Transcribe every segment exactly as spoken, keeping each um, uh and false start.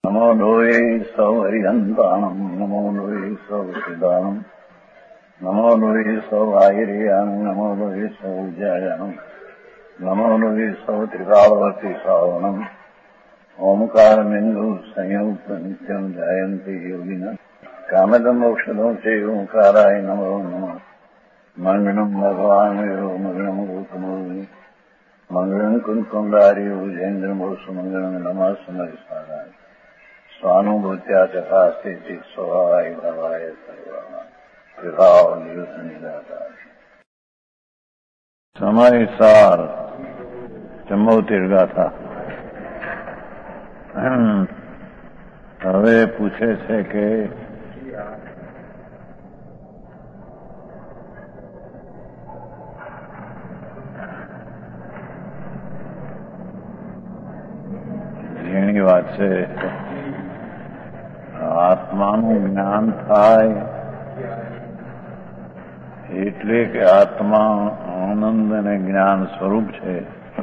નમો લોહે સૌ હરિહંતાણમ નમો લોહે સૌ સિદાનમ નમો લોહે સૌ આયર્યાણમ નમો લોહે સૌ જયાણમ નમો લોહે સૌ ત્રિકાળવતી શ્રાવણમ ઓમકાર બિંદુ સંયુક્ત નિત્યમ જાયંતિ યોગિના કામદમ મોક્ષદો છે ઓંકારાય નમો નમઃ મંગળમ ભગવાન વિરો મંગળમ ગૌતમોની મંગળમ કુંકુંડારી ઉજેન્દ્રમો સુમંગળમ નમઃ સમરિસારાય સ્વાનુભૂત્યા તથા સ્થિતિ સ્વભાવાય ભવાય સર્વા વિભાવ નિયુત નિરાકાર સમયસાર ચંબોતેર ગાથા. હવે પૂછે છે કે ઝીણી વાત છે, આત્માનું જ્ઞાન થાય એટલે કે આત્મા આનંદ અને જ્ઞાન સ્વરૂપ છે.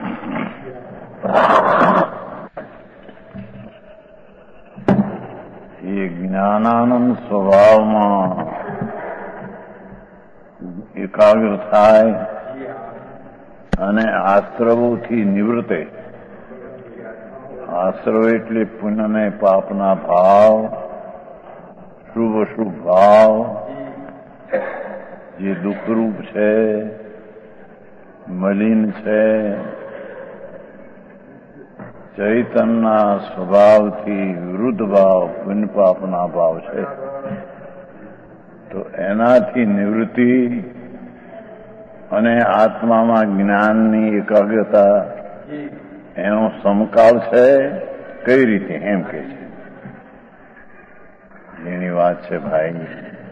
એ જ્ઞાનાનંદ સ્વભાવમાં એકાગ્ર થાય અને આશ્રવોથી નિવૃત્તે. આશ્રવ એટલે પુણ્ય અને પાપના ભાવ, શુભ અશુભ ભાવ જે દુઃખરૂપ છે, મલિન છે, ચૈતનના સ્વભાવથી વિરુદ્ધ ભાવ પુણ્ય પાપના ભાવ છે. તો એનાથી નિવૃત્તિ અને આત્મામાં જ્ઞાનની એકાગ્રતા એનો સમકાલ છે. કઈ રીતે એમ કે છે. એની વાત છે ભાઈ.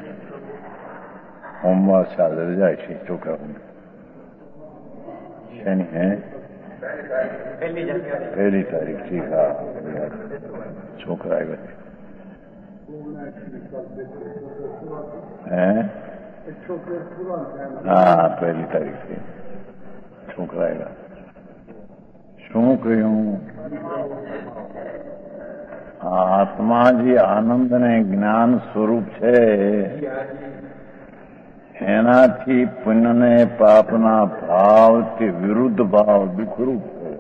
હોમવર્ક ચાલે જાય છે છોકરાઓ છે ને. હે પહેલી તારીખ થી. હા, છોકરા આવ્યા. હે હા, પહેલી તારીખ થી છોકરા આવ્યા. શું કહ્યું? આત્મા જે આનંદ અને જ્ઞાન સ્વરૂપ છે એનાથી પુણ્ય ને પાપના ભાવ તે વિરુદ્ધ ભાવ દુઃખરૂપ છે.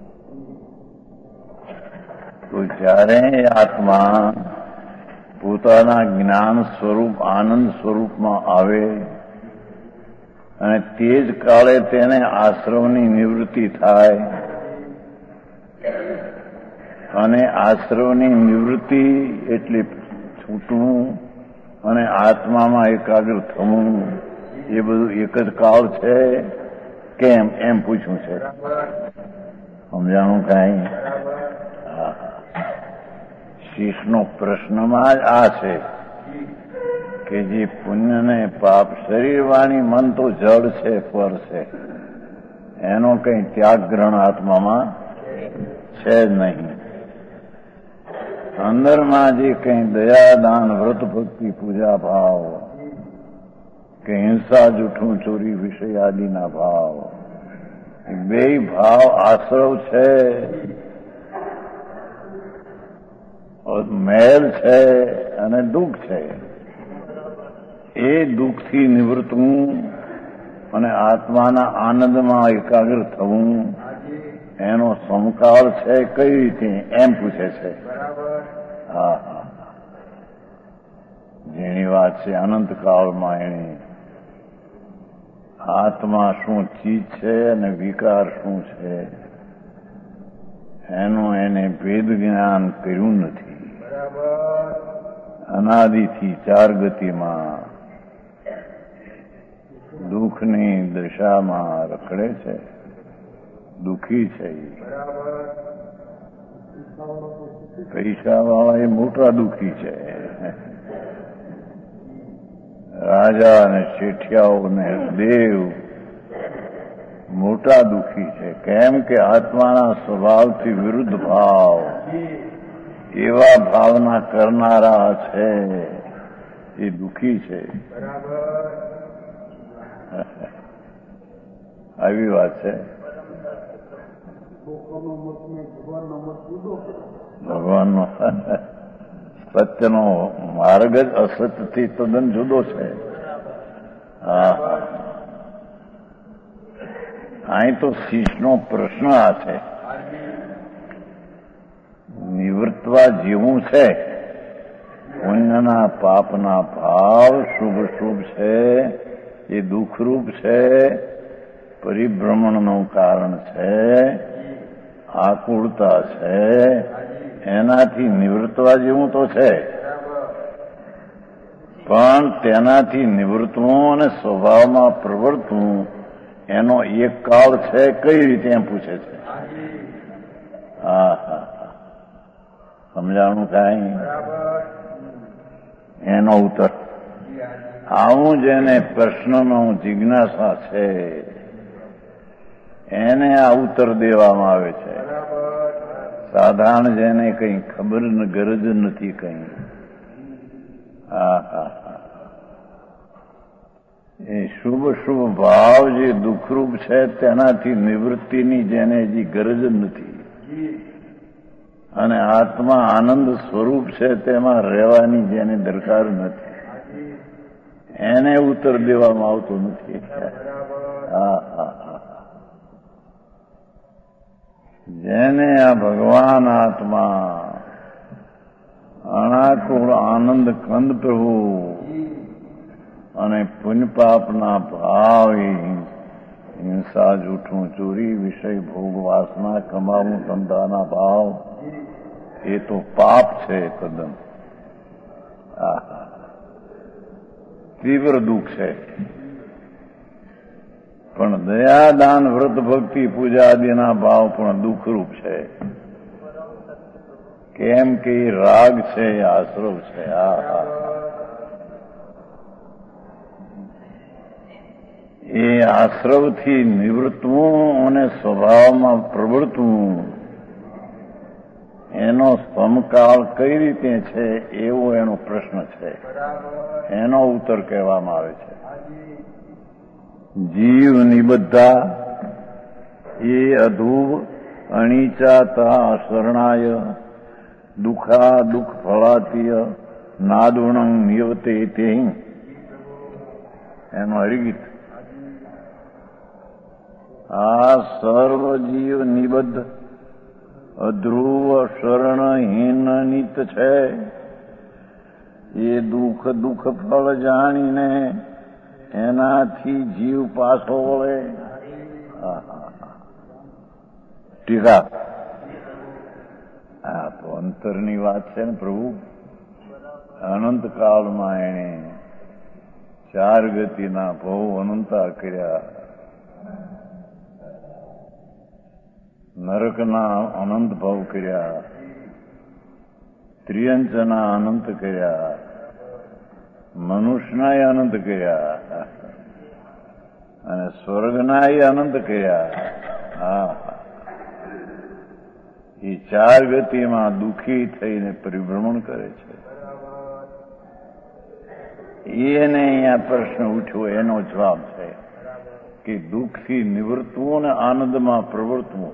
તો જ્યારે આત્મા પોતાના જ્ઞાન સ્વરૂપ આનંદ સ્વરૂપમાં આવે અને તે જ કાળે તેને આશ્રવની નિવૃત્તિ થાય અને આશ્રવની નિવૃત્તિ એટલે છૂટવું અને આત્મામાં એકાગ્ર થવું, એ બધું એક જ કાળ છે કેમ એમ પૂછ્યું છે. સમજાણું કાંઈ? હા. શીશનો પ્રશ્નમાં જ આ છે કે જે પુણ્ય ને પાપ શરીર વાણી મન તો જડ છે, પર છે, એનો કંઈ ત્યાગ ગ્રહણ આત્મામાં છે જ નહીં. અંદરમાં જે કંઈ દયા દાન વ્રત ભક્તિ પૂજા ભાવ કે હિંસા જૂઠું ચોરી વિષય આદિના ભાવ, બે ભાવ આશ્રવ છે, મેલ છે અને દુઃખ છે. એ દુઃખથી નિવૃત્તવું અને આત્માના આનંદમાં એકાગ્ર થવું એનો સમકાળ છે. કઈ રીતે એમ પૂછે છે. હા હા, જેની વાત છે. અનંતકાળમાં એની આત્મા શું ચીજ છે અને વિકાર શું છે એનું એને ભેદ જ્ઞાન કર્યું નથી. અનાદિથી ચાર ગતિમાં દુઃખની દશામાં રખડે છે, દુઃખી છે. પૈસા વાળા એ મોટા દુઃખી છે. રાજા અને શેઠિયાઓ ને દેવ મોટા દુઃખી છે. કેમ કે આત્માના સ્વભાવથી વિરુદ્ધ ભાવ એવા ભાવના કરનારા છે એ દુઃખી છે. આવી વાત છે. ભગવાનનો સત્યનો માર્ગ જ અસત્યથી તદ્દન જુદો છે. હા હા અહીં તો શીશનો પ્રશ્ન આ છે, નિવૃત્તવા જેવું છે. પુણ્યના પાપના ભાવ શુભ શુભ છે, એ દુઃખરૂપ છે, પરિભ્રમણનું કારણ છે, આકુળતા છે. એનાથી નિવૃત્તવા જેવું તો છે, પણ તેનાથી નિવૃત્તવું અને સ્વભાવમાં પ્રવર્તવું એનો એક કાળ છે. કઈ રીતે એમ પૂછે છે. હા હા સમજાણું કાંઈ? એનો ઉત્તર આવું જેને પ્રશ્નનો જિજ્ઞાસા છે એને આ ઉત્તર દેવામાં આવે છે. સાધારણ જેને કઈ ખબર ગરજ નથી કઈ. હા હા એ શુભ શુભ ભાવ જે દુઃખરૂપ છે તેનાથી નિવૃત્તિની જેને હજી ગરજ નથી, અને આત્મા આનંદ સ્વરૂપ છે તેમાં રહેવાની જેને દરકાર નથી, એને ઉત્તર દેવામાં આવતો નથી. હા હા હા જેને આ ભગવાન આત્મા અનાકુળ આનંદ કંદ પ્રભુ અને પુણ્ય પાપના ભાવ, હિંસા, જૂઠું, ચોરી, વિષય, ભોગ, વાસના, કમાવું, ધંધાના ભાવ, એ તો પાપ છે તદ્દન. તીવ્ર દુઃખ છે. પણ દયા, દાન, વ્રત, ભક્તિ, પૂજા આદિના ભાવ પણ દુઃખરૂપ છે. કેમ કે રાગ છે, આશ્રવ છે. હા હા એ આશ્રવથી નિવૃત્તવું અને સ્વભાવમાં પ્રવર્તવું એનો સમકાળ કઈ રીતે છે એવો એનો પ્રશ્ન છે. એનો ઉત્તર કહેવામાં આવે છે. જીવ નિબદ્ધા એ અધૂવ અણીચાતા શરણાય દુઃખા દુઃખ ફળાતીય નાદુણં નિયવતે તે એનો હરિગીત. આ સર્વ જીવ નિબદ્ધ અધ્રુવ શરણહીન નિત છે. એ દુઃખ દુઃખ ફળ જાણીને એનાથી જીવ પાછો વળે. ટીકા આ તો અંતરની વાત છે ને પ્રભુ. અનંત કાળમાં એણે ચાર ગતિના બહુ અનંતા કર્યા, નરકના અનંત ભાવ કર્યા, ત્રિયંચના અનંત કર્યા, મનુષ્યનાય અનંત કર્યા અને સ્વર્ગનાય અનંત કર્યા. હા એ ચાર ગતિમાં દુઃખી થઈને પરિભ્રમણ કરે છે. એને અહીંયા પ્રશ્ન ઉઠ્યો, એનો જવાબ છે કે દુઃખથી નિવૃત્તવું અને આનંદમાં પ્રવર્તવું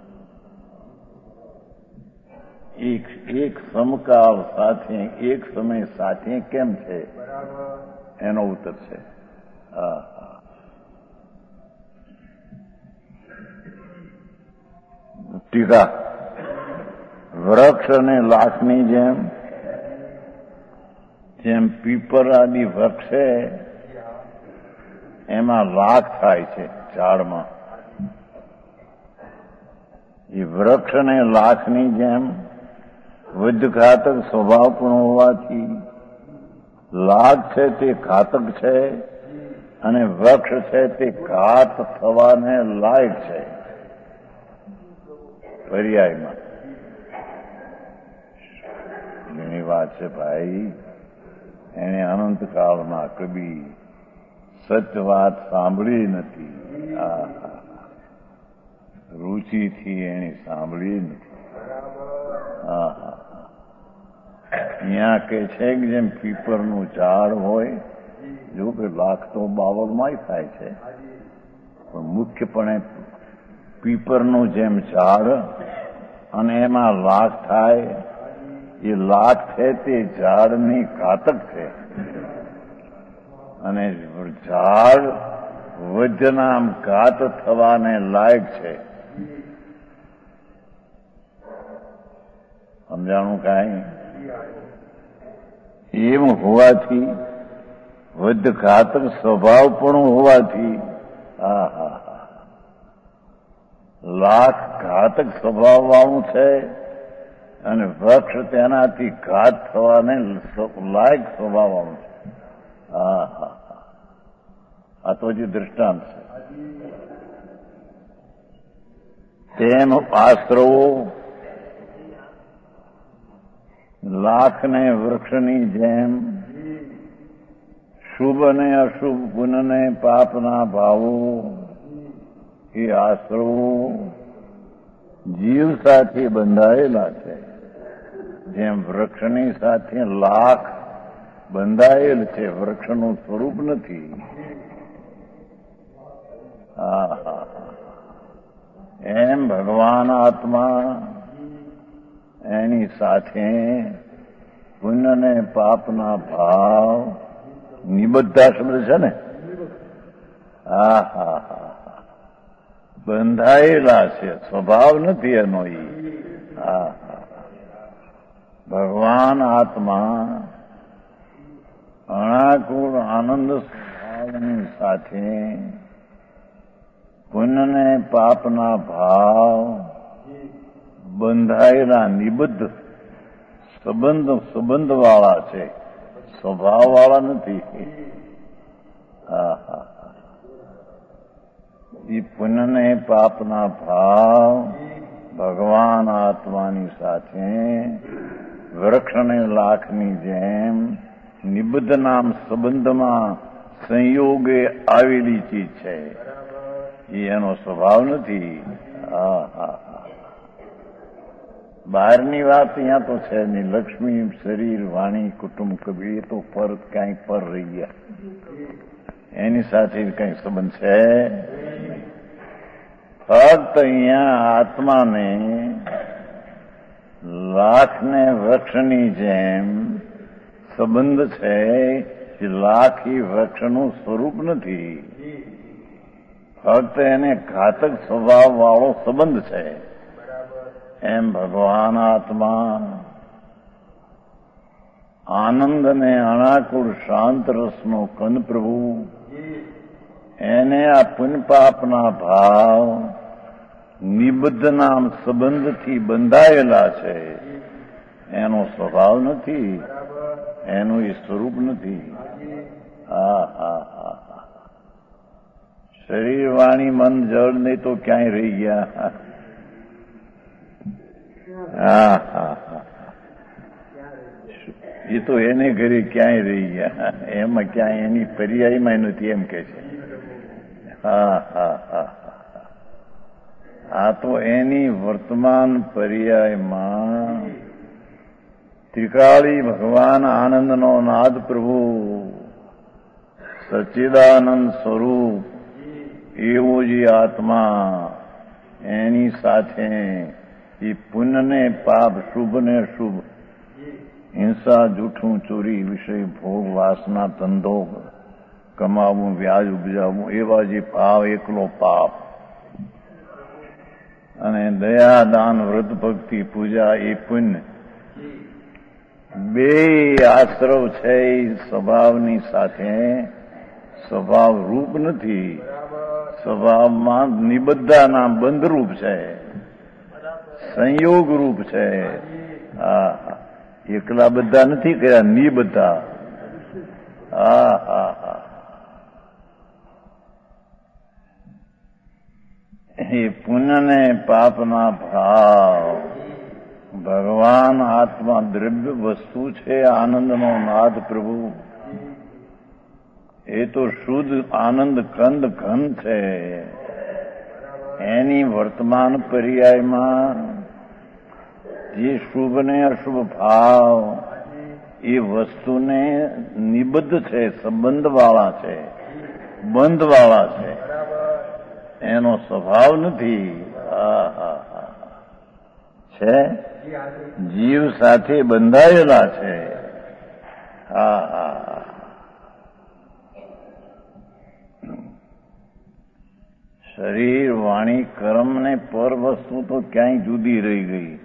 એક એક સમકાળ સાથે એક સમય સાથે કેમ છે એનો ઉત્તર છે. હા ટીકા વૃક્ષ અને લાખની જેમ જેમ પીપર આદિ વૃક્ષ છે એમાં લાખ થાય છે ઝાડમાં. એ વૃક્ષ અને લાખની જેમ વૈધઘાતક સ્વભાવ પણ હોવાથી લાખ છે તે ઘાતક છે અને વૃક્ષ છે તે ઘાત થવાને લાયક છે. પર્યાયમાં એની વાત છે ભાઈ. એને અનંતકાળમાં કદી સત્ય વાત સાંભળી નથી. આ રુચિથી એને સાંભળી નથી. હા હા અહીંયા કે છે કે જેમ પીપરનું ઝાડ હોય, જો કે લાખ તો બાવળમાંય થાય છે, પણ મુખ્યપણે પીપરનું જેમ ઝાડ અને એમાં લાખ થાય, એ લાખ છે તે ઝાડની ઘાતક છે અને ઝાડ વજ્રના ઘાત થવાને લાયક છે. સમજાણું કાંઈ? એમ હોવાથી વધ ઘાતક સ્વભાવ પણ હોવાથી હા હા હા લાખ ઘાતક સ્વભાવ વાળું છે અને વૃક્ષ તેનાથી ઘાત થવાને લાયક સ્વભાવ વાળું છે. હા હા હા આ તો હજી દૃષ્ટાંત છે. તેમ આશ્રવો લાખને વૃક્ષની જેમ શુભ અને અશુભ ગુણને પાપના ભાવો એ આશ્રવો જીવ સાથે બંધાયેલા છે. જેમ વૃક્ષની સાથે લાખ બંધાયેલ છે, વૃક્ષનું સ્વરૂપ નથી. હા હા એમ ભગવાન આત્મા એની સાથે પુણ્ય ને પાપના ભાવ નિબદ્ધા શબ્દ છે ને, હા હા હા બંધાયેલા છે, સ્વભાવ નથી એનો. ઈ હા ભગવાન આત્મા અણાકુળ આનંદ સ્વભાવની સાથે પુણ્ય ને પાપના ભાવ બંધાયેલા નિબદ્ધ સંબંધ સંબંધ વાળા છે, સ્વભાવ વાળા નથી. હા હા એ પુણ્ય ને પાપના ભાવ ભગવાન આત્માની સાથે વૃક્ષને લાખની જેમ નિબદ્ધ નામ સંબંધમાં સંયોગે આવેલી ચીજ છે. એ એનો સ્વભાવ નથી. હા હા હા બહારની વાત અહીંયા તો છે નહીં. લક્ષ્મી, શરીર, વાણી, કુટુંબ, કબીર એ તો પર ક્યાંય પર રહી ગયા, એની સાથે કઈ સંબંધ છે. ફક્ત અહીંયા આત્માને લાખને વૃક્ષની જેમ સંબંધ છે. કે લાખ એ વૃક્ષનું સ્વરૂપ નથી, ફક્ત એને ઘાતક સ્વભાવ વાળો સંબંધ છે. એમ ભગવાન આત્મા આનંદ અને અણાકુળ શાંત રસનો કંદ પ્રભુ એને આ પુણ્ય પાપના ભાવ નિબદ્ધ નામ સંબંધથી બંધાયેલા છે. એનો સ્વભાવ નથી, એનું એ સ્વરૂપ નથી. હા હા હા શરીર, વાણી, મન, જળ નહીં તો ક્યાંય રહી ગયા. હા હા હા એ તો એને ઘરે ક્યાંય રહી ગયા, એમાં ક્યાંય એની પર્યાયમાં નથી એમ કે છે. હા હા હા આ તો એની વર્તમાન પર્યાયમાં ત્રિકાળી ભગવાન આનંદનો નાદ પ્રભુ સચ્ચિદાનંદ સ્વરૂપ એવો જે આત્મા એની સાથે એ પુણ્ય ને પાપ, શુભ ને અશુભ, હિંસા, જૂઠું, ચોરી, વિષય, ભોગ, વાસના, ધંધો કમાવું, વ્યાજ ઉપજાવવું, એવા જે ભાવ એકલો પાપ અને દયા, દાન, વ્રત, ભક્તિ, પૂજા એ પુણ્ય બે આશ્રવ છે. એ સ્વભાવની સાથે સ્વભાવ રૂપ નથી, સ્વભાવમાં નિબદ્ધાના બંધરૂપ છે, સંયોગ રૂપ છે. હા એકલા બધા નથી કર્યા, નિબદ્ધા. હા હા હા એ પુણ્ય ને પાપના ભાવ ભગવાન આત્મા દ્રવ્ય વસ્તુ છે. આનંદનો નાદ પ્રભુ એ તો શુદ્ધ આનંદ કંદ ઘન છે. એની વર્તમાન પર્યાયમાં જે શુભ ને અશુભ ભાવ એ વસ્તુને નિબદ્ધ છે, સંબંધવાળા છે, બંધવાળા છે. એનો સ્વભાવ નથી. છે, જીવ સાથે બંધાયેલા છે. હા હા શરીર વાણી કર્મ ને પર વસ્તુ તો ક્યાંય જુદી રહી ગઈ.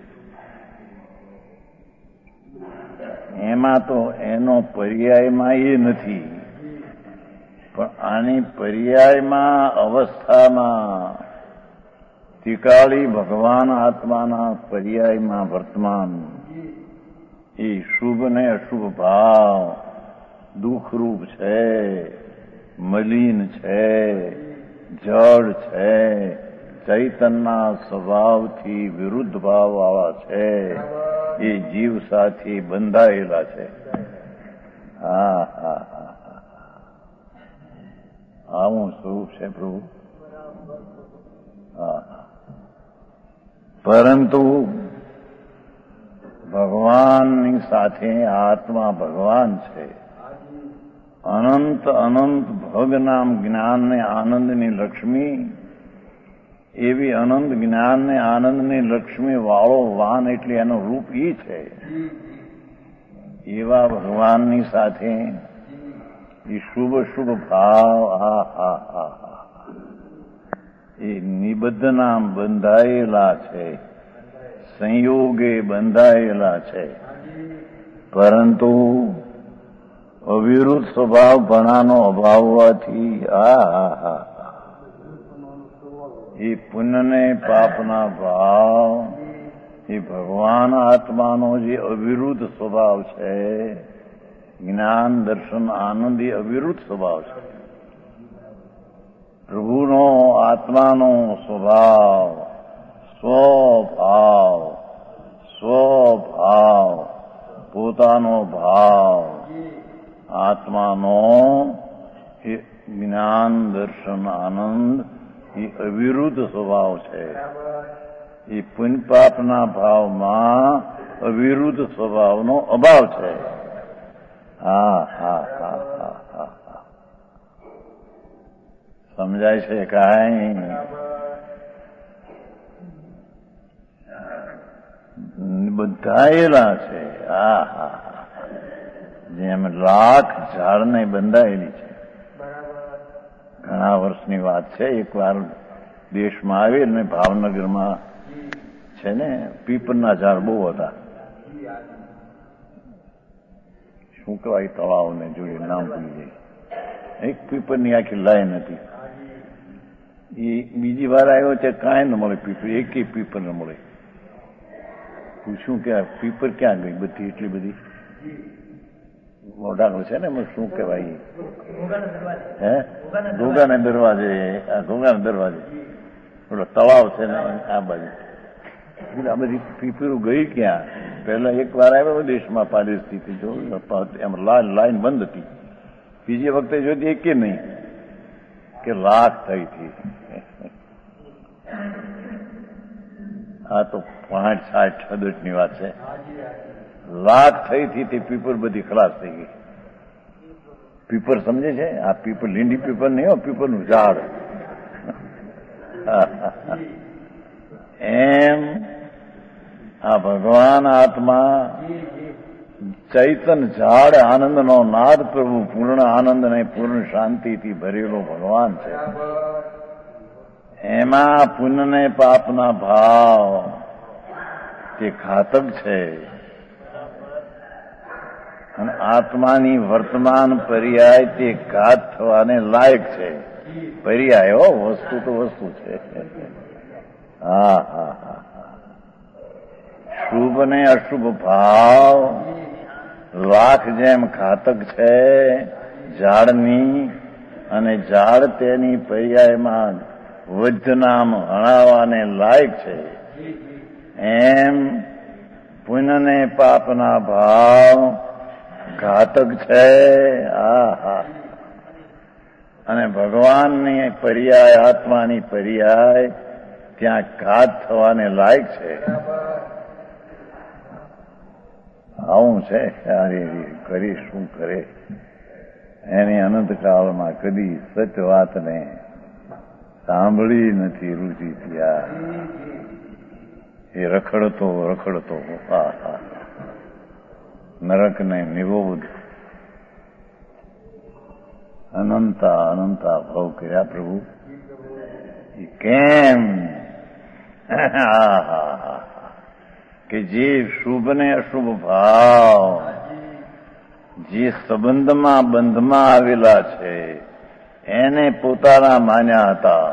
એમાં તો એનો પર્યાયમાં એ નથી, પણ આની પર્યાયમાં અવસ્થામાં ત્રિકાળી ભગવાન આત્માના પર્યાયમાં વર્તમાન એ શુભ ને અશુભ ભાવ દુઃખરૂપ છે, મલિન છે, જળ છે, ચૈતનના સ્વભાવથી વિરુદ્ધ ભાવવાળા છે. એ જીવ સાથે બંધાયેલા છે. હા હા હા આવું સ્વરૂપ છે પ્રભુ. હા પરંતુ ભગવાનની સાથે આત્મા ભગવાન છે. અનંત અનંત ભગ નામ જ્ઞાન ને આનંદની લક્ષ્મી, એવી અનંત જ્ઞાન ને આનંદની લક્ષ્મી વાળો વાન એટલે એનું રૂપ ઈ છે. એવા ભગવાનની સાથે એ શુભ શુભ ભાવ હા હા હા હા એ નિબદ્ધના બંધાયેલા છે, સંયોગે બંધાયેલા છે. પરંતુ અવિરુદ્ધ સ્વભાવ ભણાનો અભાવ હોવાથી હા હા હા એ પુણ્ય ને પાપના ભાવ એ ભગવાન આત્માનો જે અવિરુદ્ધ સ્વભાવ છે, જ્ઞાન દર્શન આનંદ એ અવિરુદ્ધ સ્વભાવ છે. પ્રભુનો આત્માનો સ્વભાવ સ્વભાવ સ્વભાવ પોતાનો ભાવ આત્માનો એ જ્ઞાન દર્શન આનંદ એ અવિરુદ્ધ સ્વભાવ છે. એ પુણ્ય પાપના ભાવમાં અવિરુદ્ધ સ્વભાવનો અભાવ છે. હા હા હા હા હા હા સમજાય છે કાંઈ? બંધાયેલા છે. હા હા જેમ લાખ ઝાડને બંધાયેલી છે. ઘણા વર્ષની વાત છે. એક વાર દેશમાં આવી ને ભાવનગરમાં છે ને પીપળના ઝાડ બહુ હતા. શું કહેવાય તળાવને જોઈએ નામ ભૂલી જાય. એક પીપળની આખી લાઈન હતી. એ બીજી વાર આવ્યો છે કાંઈ ન મળે પીપળ, એકેય પીપળ ન મળે. પૂછ્યું કે પીપળ ક્યાં ગઈ બધી એટલી બધી મોઢાનું છે ને એમાં શું કહેવાય હે ઘોઘાના દરવાજે આ ઘોઘાના દરવાજે ઓલો તળાવ છે ને આ બાજુ આ બધી પીપળો ગઈ ક્યાં? પહેલા એક વાર આવ્યો દેશમાં પાલિસ્થિતિ જોયું એમ લાઈન બંધ હતી. બીજી વખતે જોતી એકે નહીં કે લાખ થઈ હતી. હા તો પાંચ સાઠ છદટ ની વાત છે. લાખ થઈ હતી તે પીપર બધી ખલાસ થઈ ગઈ. પીપર સમજે છે? આ પીપર લીંડી પીપર નહીં હો, પીપરનું ઝાડ. એમ આ ભગવાન આત્મા ચૈતન ઝાડ આનંદનો નાદ પ્રભુ પૂર્ણ આનંદ અને પૂર્ણ શાંતિથી ભરેલો ભગવાન છે. એમાં પુણ્ય ને પાપના ભાવ તે ઘાતક છે અને આત્માની વર્તમાન પર્યાય તે ઘાત થવાને લાયક છે. પર્યાય હો, વસ્તુ તો વસ્તુ છે. હા હા હા શુભ ને અશુભ ભાવ લાખ જેમ ઘાતક છે ઝાડની, અને ઝાડ તેની પર્યાયમાં વૈદ્ય નામ હણાવાને લાયક છે. એમ પુણ્ય ને પાપના ભાવ ઘાતક છે. હા હા અને ભગવાનની પર્યાય આત્માની પર્યાય ત્યાં ઘાત થવાને લાયક છે. આવું છે. કરી શું કરે એની અનંતકાળમાં કદી સત્ય વાતને સાંભળી નથી રુચિ થયા. એ રખડતો રખડતો હા હા નરકને નિબોધ અનંતા અનંતા ભાવ કર્યા પ્રભુ. કેમ કે જે શુભ ને અશુભ ભાવ જે સંબંધમાં બંધમાં આવેલા છે એને પોતાના માન્યા હતા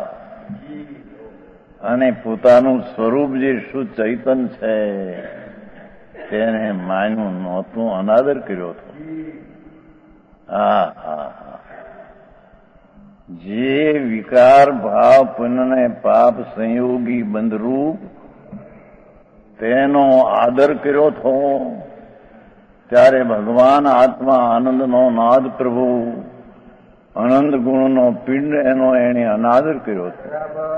અને પોતાનું સ્વરૂપ જે શુદ્ધ ચૈતન છે તેને માન્યું નહોતું, અનાદર કર્યો હતો. હા હા હા જે વિકાર ભાવ પુણ્ય પાપ સંયોગી બંધરૂપ તેનો આદર કર્યો હતો ત્યારે ભગવાન આત્મા આનંદનો નાદ પ્રભુ આનંદ ગુણનો પિંડ એનો એને અનાદર કર્યો હતો.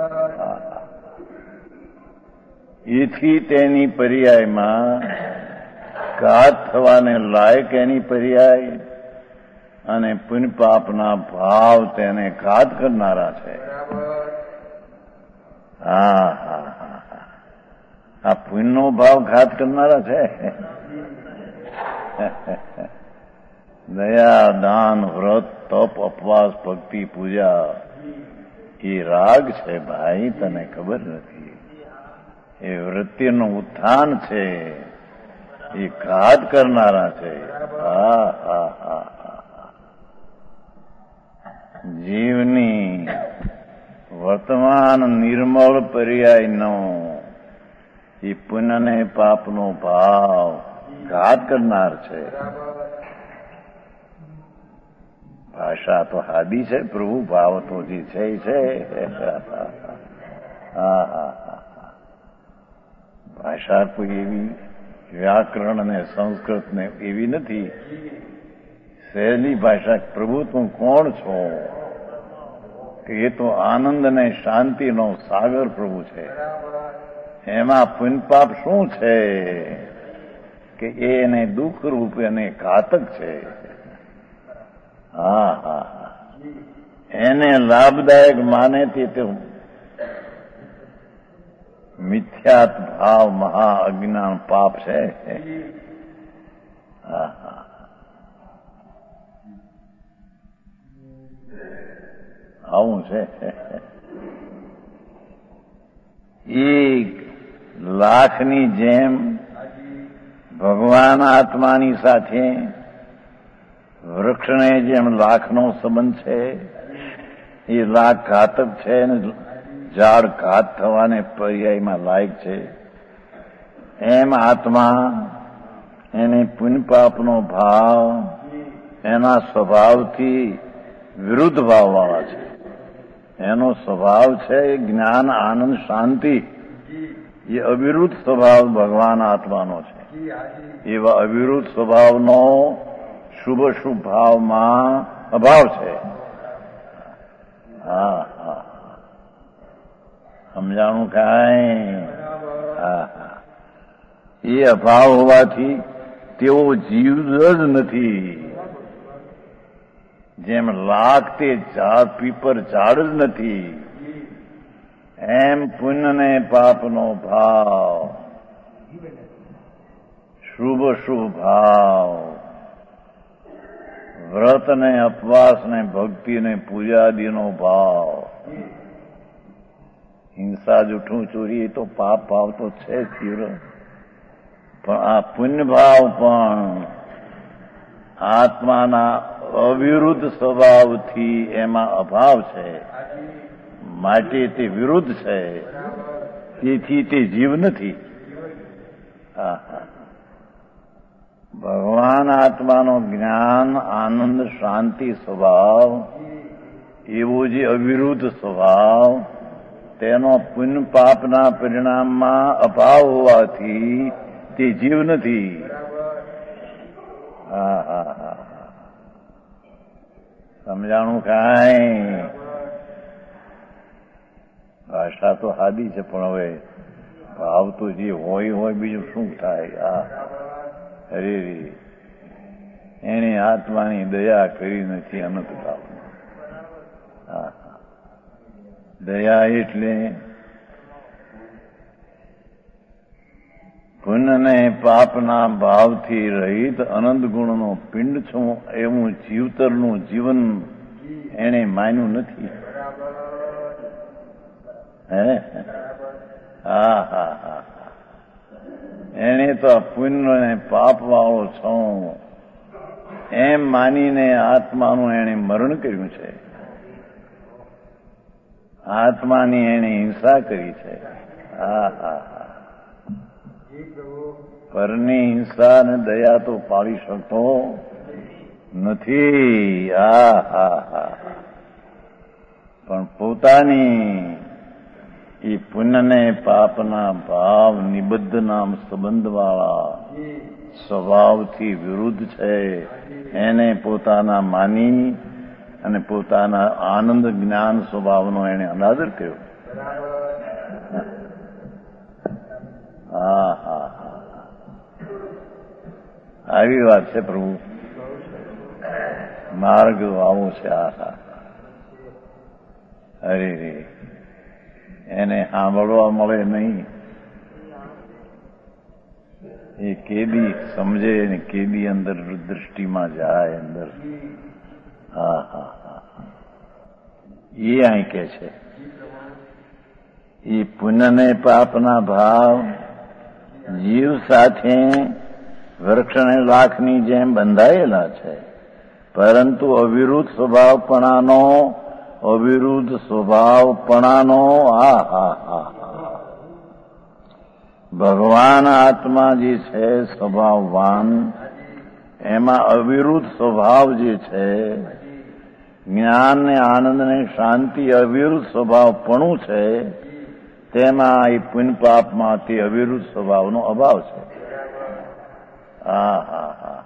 એથી તેની પર્યાયમાં ઘાત થવાને લાયક એની પર્યાય અને પુણ્ય પાપના ભાવ તેને ઘાત કરનારા છે. હા હા હા આ પુણ્યનો ભાવ ઘાત કરનારા છે. દયા દાન વ્રત તપ ઉપવાસ ભક્તિ પૂજા એ રાગ છે ભાઈ, તને ખબર નથી. એ વૃત્તિનું ઉત્થાન છે, એ ઘાત કરનારા છે. હા હા હા જીવની વર્તમાન નિર્મળ પર્યાયનો એ પુણ્ય ને પાપનો ભાવ ઘાત કરનાર છે. ભાષા તો હાદી છે પ્રભુ, ભાવ તો જે છે એ છે. હા હા ભાષા કોઈ એવી વ્યાકરણ ને સંસ્કૃત ને એવી નથી. સહેલી ભાષા. પ્રભુ તું કોણ છો? કે એ તો આનંદ અને શાંતિનો સાગર પ્રભુ છે. એમાં પુણ્ય પાપ શું છે કે એને દુઃખ રૂપ અને ઘાતક છે. હા હા હા એને લાભદાયક માને તે તો મિથ્યાત ભાવ મહા અજ્ઞાન પાપ છે. હા હા આવું છે. એક લાખની જેમ ભગવાન આત્માની સાથે વૃક્ષને જેમ લાખનો સંબંધ છે, એ લાખ ઘાતક છે અને ઝાડ ઘાત થવાને પર્યાયમાં લાયક છે. એમ આત્મા એને પુણ્ય પાપનો ભાવ એના સ્વભાવથી વિરુદ્ધ ભાવવાળા છે. એનો સ્વભાવ છે જ્ઞાન આનંદ શાંતિ, એ અવિરુદ્ધ સ્વભાવ ભગવાન આત્માનો છે. એવા અવિરુદ્ધ સ્વભાવનો શુભ શુભ ભાવમાં અભાવ છે. હા હા સમજાણું કાંઈ? હા હા એ અભાવ હોવાથી તેઓ જીવ જ નથી. જેમ લાખ તે ઝાડ પીપર ઝાડ જ નથી, એમ પુણ્ય ને પાપનો ભાવ શુભ શુભ ભાવ વ્રત ને ઉપવાસ ને ભક્તિ ને પૂજાદીનો ભાવ. હિંસા જૂઠું ચોરી તો પાપ ભાવ તો છે તીવ્ર, પણ આ પુણ્ય ભાવ પણ આત્માના અવિરુદ્ધ સ્વભાવથી એમાં અભાવ છે, માટે તે વિરુદ્ધ છે. તેથી તે જીવ નથી. હા હા ભગવાન આત્માનો જ્ઞાન આનંદ શાંતિ સ્વભાવ એવો જે અવિરુદ્ધ સ્વભાવ તેનો પુણ્ય પાપના પરિણામમાં અભાવ હોવાથી તે જીવ નથી. હા હા હા સમજાણું કાંઈ? ભાષા તો હાદી છે પણ હવે ભાવ તો જે હોય હોય બીજું શું થાય? આ અરે એને આત્માની દયા કરી નથી અનંત ભાવ. હા દયા એટલે પુણ્ય ને પાપના ભાવથી રહિત અનંત ગુણનો પિંડ છું એવું જીવતરનું જીવન એને માન્યું નથી. હે હા હા હા એને તો પુણ્ય ને પાપ વાળો છું એમ માનીને આત્માનું એને મરણ કર્યું છે. આત્માની એને હિંસા કરી છે. હા હા હા પરની હિંસા ને દયા તો પાળી શકતો નથી. હા હા હા પણ પોતાની એ પુણ્ય ને પાપના ભાવ નિબદ્ધ નામ સંબંધવાળા સ્વભાવથી વિરુદ્ધ છે એને પોતાના માની અને પોતાના આનંદ જ્ઞાન સ્વભાવનો એને અનાદર કર્યો. હા હા હા આવી વાત છે પ્રભુ. માર્ગ આવો છે. હા હા અરે રે એને સાંભળવા મળે નહીં. એ કેદી સમજે ને કેદી અંદર દૃષ્ટિમાં જાય અંદર. હા હા હા એ અહીં કે છે એ પુણ્ય ને પાપના ભાવ જીવ સાથે વૃક્ષને લાખની જેમ બંધાયેલા છે, પરંતુ અવિરુદ્ધ સ્વભાવપણાનો અવિરુદ્ધ સ્વભાવપણાનો આ હા હા ભગવાન આત્મા જે છે સ્વભાવવાન એમાં અવિરુદ્ધ સ્વભાવ જે છે જ્ઞાન ને આનંદ ને શાંતિ અવિરુદ્ધ સ્વભાવપણું છે તેમાં એ પુણ્ય પાપમાં તે અવિરુદ્ધ સ્વભાવનો અભાવ છે. હા હા હા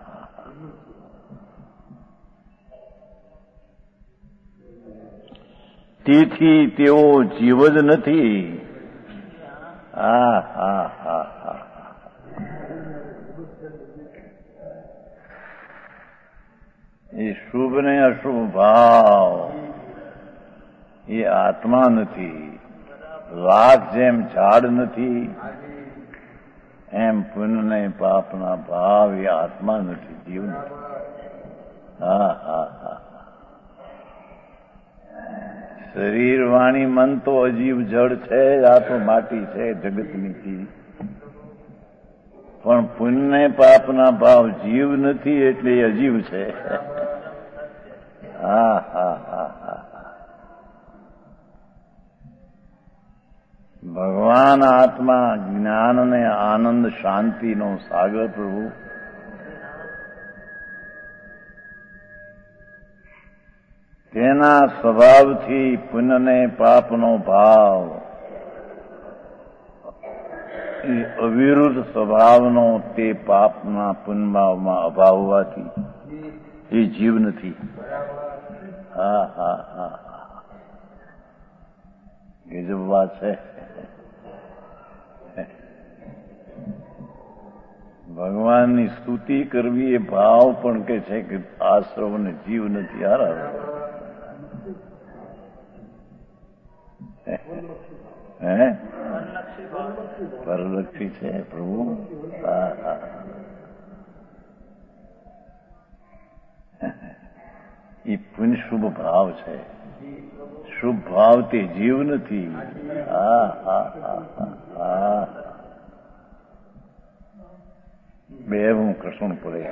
તેથી તેઓ જીવ જ નથી. હા હા હા હા એ શુભ ને અશુભ ભાવ એ આત્મા નથી. લાખ જેમ ઝાડ નથી એમ પુણ્ય ને પાપના ભાવ એ આત્મા નથી, જીવ નથી. હા હા હા શરીર વાણી મન તો અજીવ જડ છે. આ તો માટી છે જગતની ચીજ. પણ પુણ્ય પાપના ભાવ જીવ નથી એટલે અજીવ છે. હા હા હા હા ભગવાન આત્મા જ્ઞાન ને આનંદ શાંતિનો સાગર પ્રભુ. તેના સ્વભાવથી પુણ્ય ને પાપનો ભાવ એ અવિરુદ્ધ સ્વભાવનો તે પાપના પુણ્યભાવમાં અભાવ હોવાથી એ જીવ નથી. હા હા હા ગજબ વાત છે. ભગવાનની સ્તુતિ કરવી એ ભાવ પણ કે છે કે આશ્રવ ને જીવ નથી. હારા હે પરલક્ષી છે પ્રભુ. હા હા એ પુણ્ય શુભ ભાવ છે. શુભ ભાવ તે જીવ નથી. હા હા હા હા બે હું કશું પડે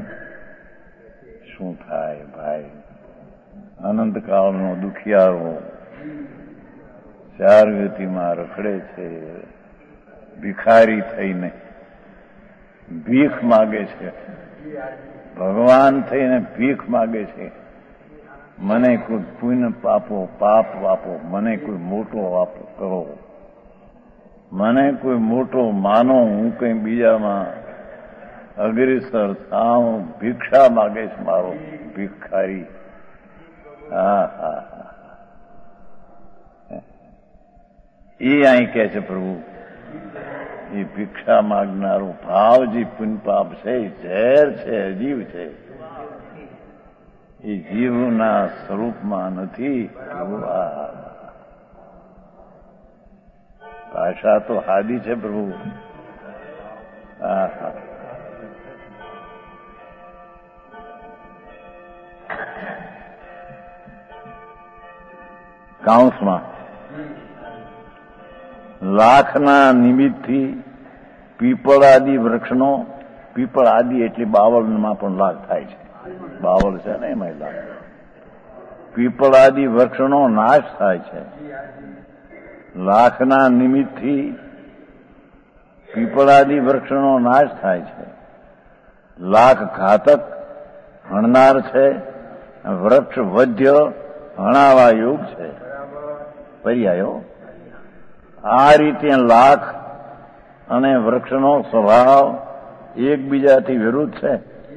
શું થાય ભાઈ. અનંતકાળનો દુખિયારો ચાર ગતિમાં રખડે છે, ભિખારી થઈને ભીખ માગે છે. ભગવાન થઈને ભીખ માગે છે. મને કોઈ પુણ્ય પાપો પાપ આપો, મને કોઈ મોટો આપો કરો, મને કોઈ મોટો માનો, હું કઈ બીજામાં અગ્રેસર થાઉં. ભિક્ષા માગે છે મારો ભિખારી. હા હા હા એ અહીં કે છે પ્રભુ એ ભિક્ષા માગનારો ભાવ જે પુણ્ય પાપ છે એ ઝેર છે, અજીવ છે. એ જીવના સ્વરૂપમાં નથી. ભાષા તો હાદી છે પ્રભુ. કાઉન્સમાં લાખના નિમિત્તથી પીપળ આદિ વૃક્ષનો, પીપળ આદિ એટલે બાવળમાં પણ લાખ થાય છે, બાવળ છે ને એમાં લાખ, પીપળ આદિ વૃક્ષનો નાશ થાય છે. લાખના નિમિત્તથી પીપળ આદિ વૃક્ષનો નાશ થાય છે. લાખ ઘાતક હણનાર છે, વૃક્ષ વધ્ય હણાવા યોગ છે. પર્યાયો આ રીતે લાખ અને વૃક્ષનો સ્વભાવ એકબીજાથી વિરુદ્ધ છે.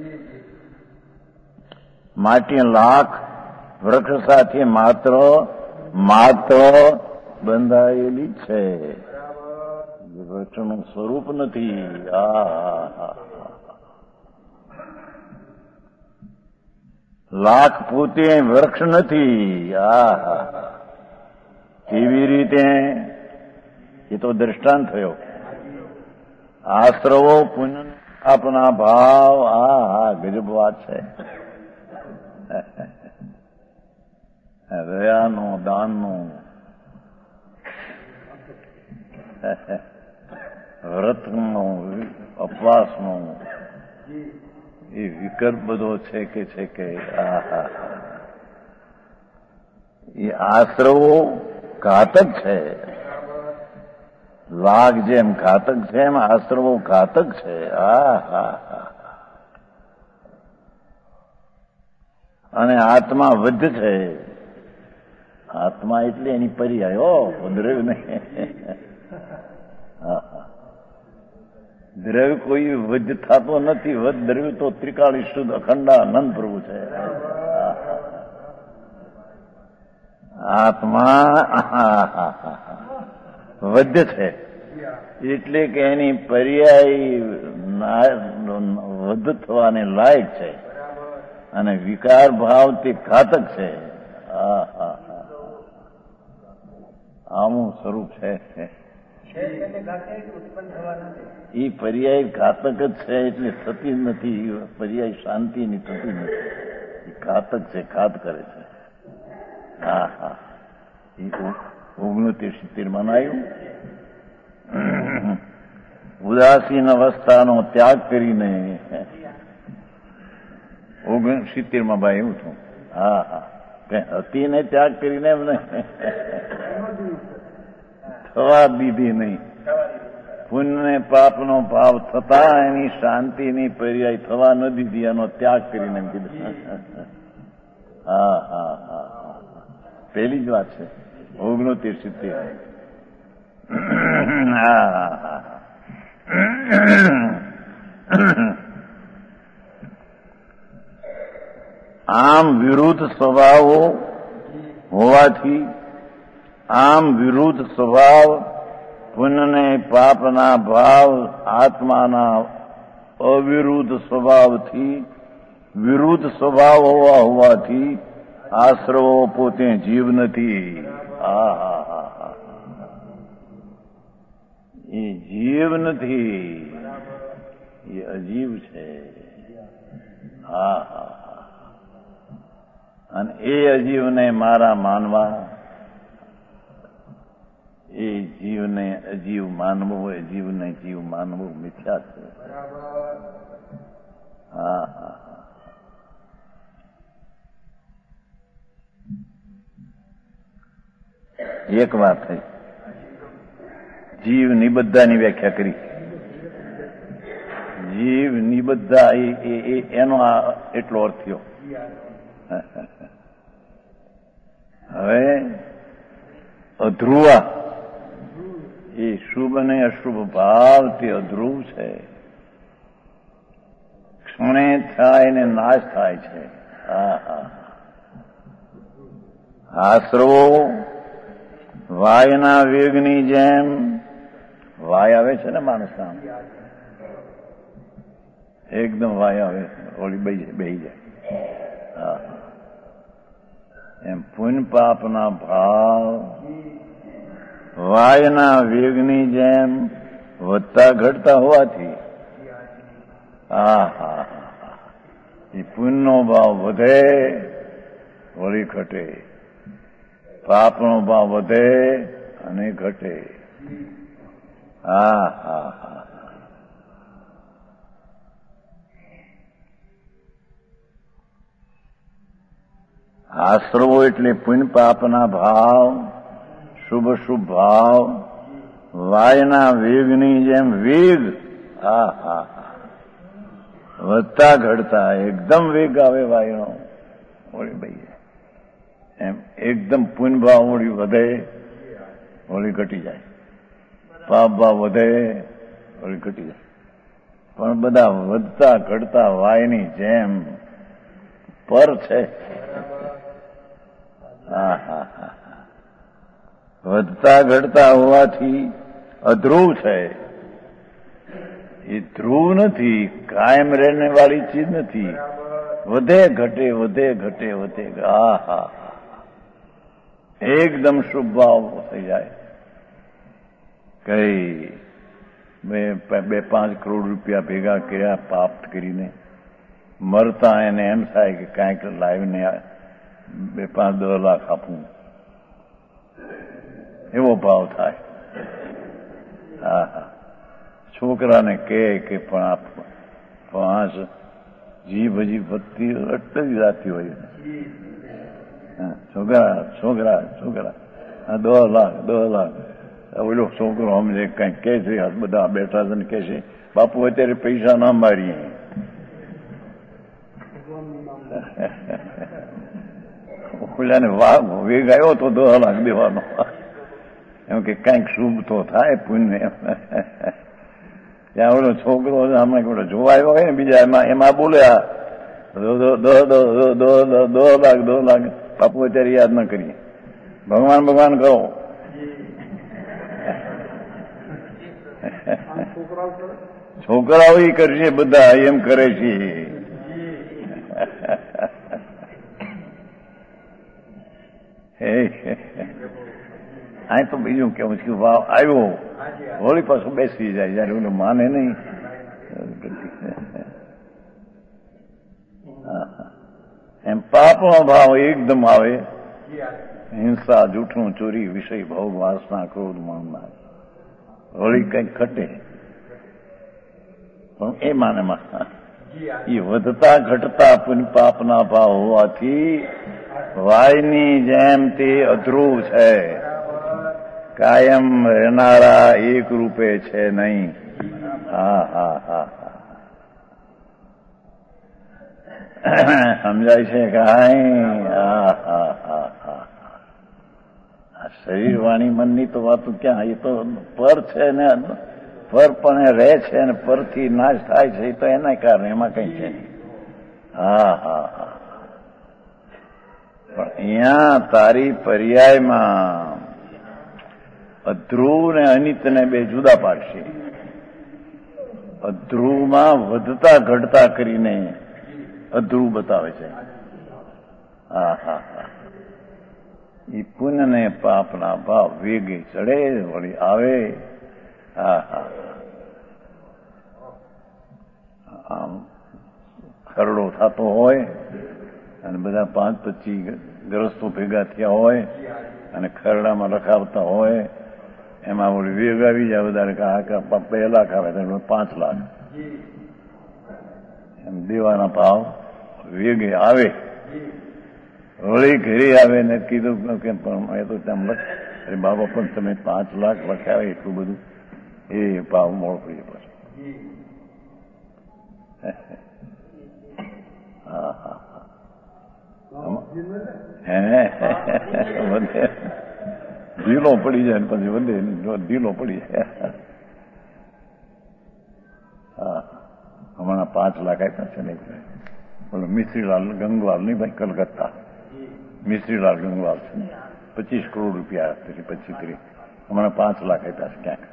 માટે લાખ વૃક્ષ સાથે માત્ર માત્ર બંધાયેલી છે, વૃક્ષનું સ્વરૂપ નથી. આ લાખ પોતે વૃક્ષ નથી. આ કેવી રીતે? એ તો દ્રષ્ટાંત થયો. આશ્રવો પુણ્ય આપના ભાવ. આ હા ગજબ વાત છે. દયાનો, દાનનો, વ્રતનો, ઉપવાસનો એ વિકલ્પ બધો છે કે છે કે આ એ આશ્રવો ઘાતક છે. લાખ જેમ ઘાતક છે એમ આશ્રવો ઘાતક છે. આ હા અને આત્મા વધ છે. આત્મા એટલે એની પર્યાય. હો દ્રવ્ય નહીં. દ્રવ્ય કોઈ વધ થતો નથી. વધ દ્રવ્ય તો ત્રિકાળી શુદ્ધ અખંડાનંદ પ્રભુ છે. આત્મા વધ છે એટલે કે એની પર્યાય વધ થવાને લાયક છે અને વિકાર ભાવ તે ઘાતક છે. આમું સ્વરૂપ છે. એ પર્યાય ઘાતક જ છે એટલે થતી જ નથી. પર્યાય શાંતિની થતી નથી. એ ઘાતક છે, ઘાત કરે છે. હા હા એ ઓગણોતેર સિત્તેર માં આવ્યું. ઉદાસીન અવસ્થાનો ત્યાગ કરીને ઓગણ સિત્તેર માં ભાઈ એવું છું. હા હા હતી ને ત્યાગ કરીને એમ નહીં થવા દીધી નહીં. પુણ્ય પાપનો ભાવ થતા એની શાંતિની પર્યાય થવા ન દીધી. એનો ત્યાગ કરીને એમ કીધું. હા હા હા પહેલી જ વાત છે. ઓગણોતેર સિત્તેર. હા હા હા આમ વિરુદ્ધ સ્વભાવો હોવાથી, આમ વિરુદ્ધ સ્વભાવ પુણ્યને પાપના ભાવ આત્માના અવિરુદ્ધ સ્વભાવથી વિરુદ્ધ સ્વભાવ હોવા હોવાથી આશ્રવો પોતે જીવ નથી. હા હા હા હા એ જીવ નથી, એ અજીવ છે. હા હા અને એ અજીવને મારા માનવા, એ જીવને અજીવ માનવું, અજીવને જીવ માનવું મિથ્યા છે. હા હા એક વાત થઈ. જીવ નિબદ્ધાની વ્યાખ્યા કરી. જીવ નિબદ્ધા એનો એટલો અર્થ થયો. હવે અધ્રુવા એ શુભ અને અશુભ ભાવ તે અધ્રુવ છે. ક્ષણે થાય ને નાશ થાય છે. હા હા આશ્રવો વાયના વેગની જેમ, વાય આવે છે ને માણસના, એકદમ વાય આવે, ઓલી બેહી જાય. હા એમ પુણ્ય પાપના ભાવ વાયના વેગની જેમ વધતા ઘટતા હોવાથી હા હા એ પુણ્યનો ભાવ વધે વળી ઘટે. પાપનો ભાવ વધે અને ઘટે. હા હા હા આશ્રવો એટલે પુણ્ય પાપના ભાવ, શુભ શુભ ભાવ, વાયના વેગની જેમ વેગ. હા હા વધતા ઘડતા એકદમ વેગ આવે વાયનો. ઓળી ભાઈ એમ એકદમ પુણ્ય ભાવ ઓળી વધે, ઓળી ઘટી જાય. પાપ ભાવ વધે, ઓળી ઘટી જાય. પણ બધા વધતા ઘડતા વાયની જેમ પર છે. હા હા હા વધતા ઘડતા હોવાથી અધ્રુવ છે. એ ધ્રુવ નથી, કાયમ રહેને વાળી ચીજ નથી. વધે ઘટે વધે ઘટે વધે. હા હા એકદમ શુભ ભાવ થઈ જાય. કઈ બે પાંચ કરોડ રૂપિયા ભેગા કર્યા પાપ કરીને, મરતા એને એમ થાય કે કાંઈક લાવીને બે પાંચ દસ લાખ આપું, એવો ભાવ થાય. હા હા છોકરાને કહે કે પણ આપ પાંચ જીભ હજી વધતી અટકી જતી હોય. છોકરા છોકરા છોકરા હા દસ લાખ દસ લાખ. ઓલો છોકરો સમજે કઈક કે છે, બધા બેઠા છે ને કે છે બાપુ અત્યારે પૈસા ના મારીએ. ઓલાને વાઘ વેગ આવ્યો તો દસ લાખ દેવાનો. એમ કે કઈક શુભ તો થાય પુણ્ય. ત્યાં ઓલો છોકરો આમાં જોવા આવ્યો હોય ને બીજા એમાં એમાં બોલ્યા દો લાખ દો લાખ. બાપુ અત્યારે યાદ ના કરીએ, ભગવાન ભગવાન કરો. છોકરાઓ એ કરશે, બધા એમ કરે છે. આ તો બીજું કેવું છે, ભાવ આવ્યો હોળી પાછું બેસી જાય જયારે ઓલું માને નહીં. એમ પાપનો ભાવ એકદમ આવે. હિંસા, જૂઠું, ચોરી, વિષય, ભોગ, વાસના, ક્રોધ, માનના, હોળી કંઈક ઘટે. પણ એ માને એ વધતા ઘટતા પુણ્ય પાપના ભાવ હોવાથી વાયની જેમ તે અધ્રુવ છે. કાયમ રહેનારા એક રૂપે છે નહીં. હા હા હા સમજાય છે કાંઈ? હા હા હા હા શરીર વાણી મનની તો વાતો ક્યાં, એ તો પર છે ને, પર પણ રહે છે ને પરથી નાશ થાય છે. એ તો એના કારણે, એમાં કઈ છે. હા હા હા પણ અહીંયા તારી પર્યાયમાં અધ્રુવ ને અનિતને બે જુદા પાડશે. અધ્રુવમાં વધતા ઘટતા કરીને અધ્રુવ બતાવે છે. હા હા હા એ પુણ્ય ને પાપના ભાવ વેગે ચડે વળી આવે. હા હા આમ ખરડો થતો હોય અને બધા પાંચ પચીસ ગ્રસ્તો ભેગા થયા હોય અને ખરડામાં લખાવતા હોય, એમાં ઓલી વેગ આવી જાય વધારે. બે લાખ આવે તો પાંચ લાખ એમ દેવાના ભાવ વેગે આવે. વળી ઘરે આવે ને કીધું કે પણ એ તો તેમ લખ, અરે બાબા પણ તમે પાંચ લાખ લખાવે એટલું બધું, એ ભાવ મોડ પડીએ પછી. હા હા હે વધે ઢીલો પડી જાય ને પછી વધે ઢીલો પડી જાય. હા હમણાં પાંચ લાખ આપ્યા છે ને બોલો મિશ્રીલાલ ગંગવાલ નહીં ભાઈ, કલકત્તા મિશ્રીલાલ ગંગવાલ છે ને, પચીસ કરોડ રૂપિયા પછી પછી કરી હમણાં પાંચ લાખ આપ્યા છે ક્યાંક.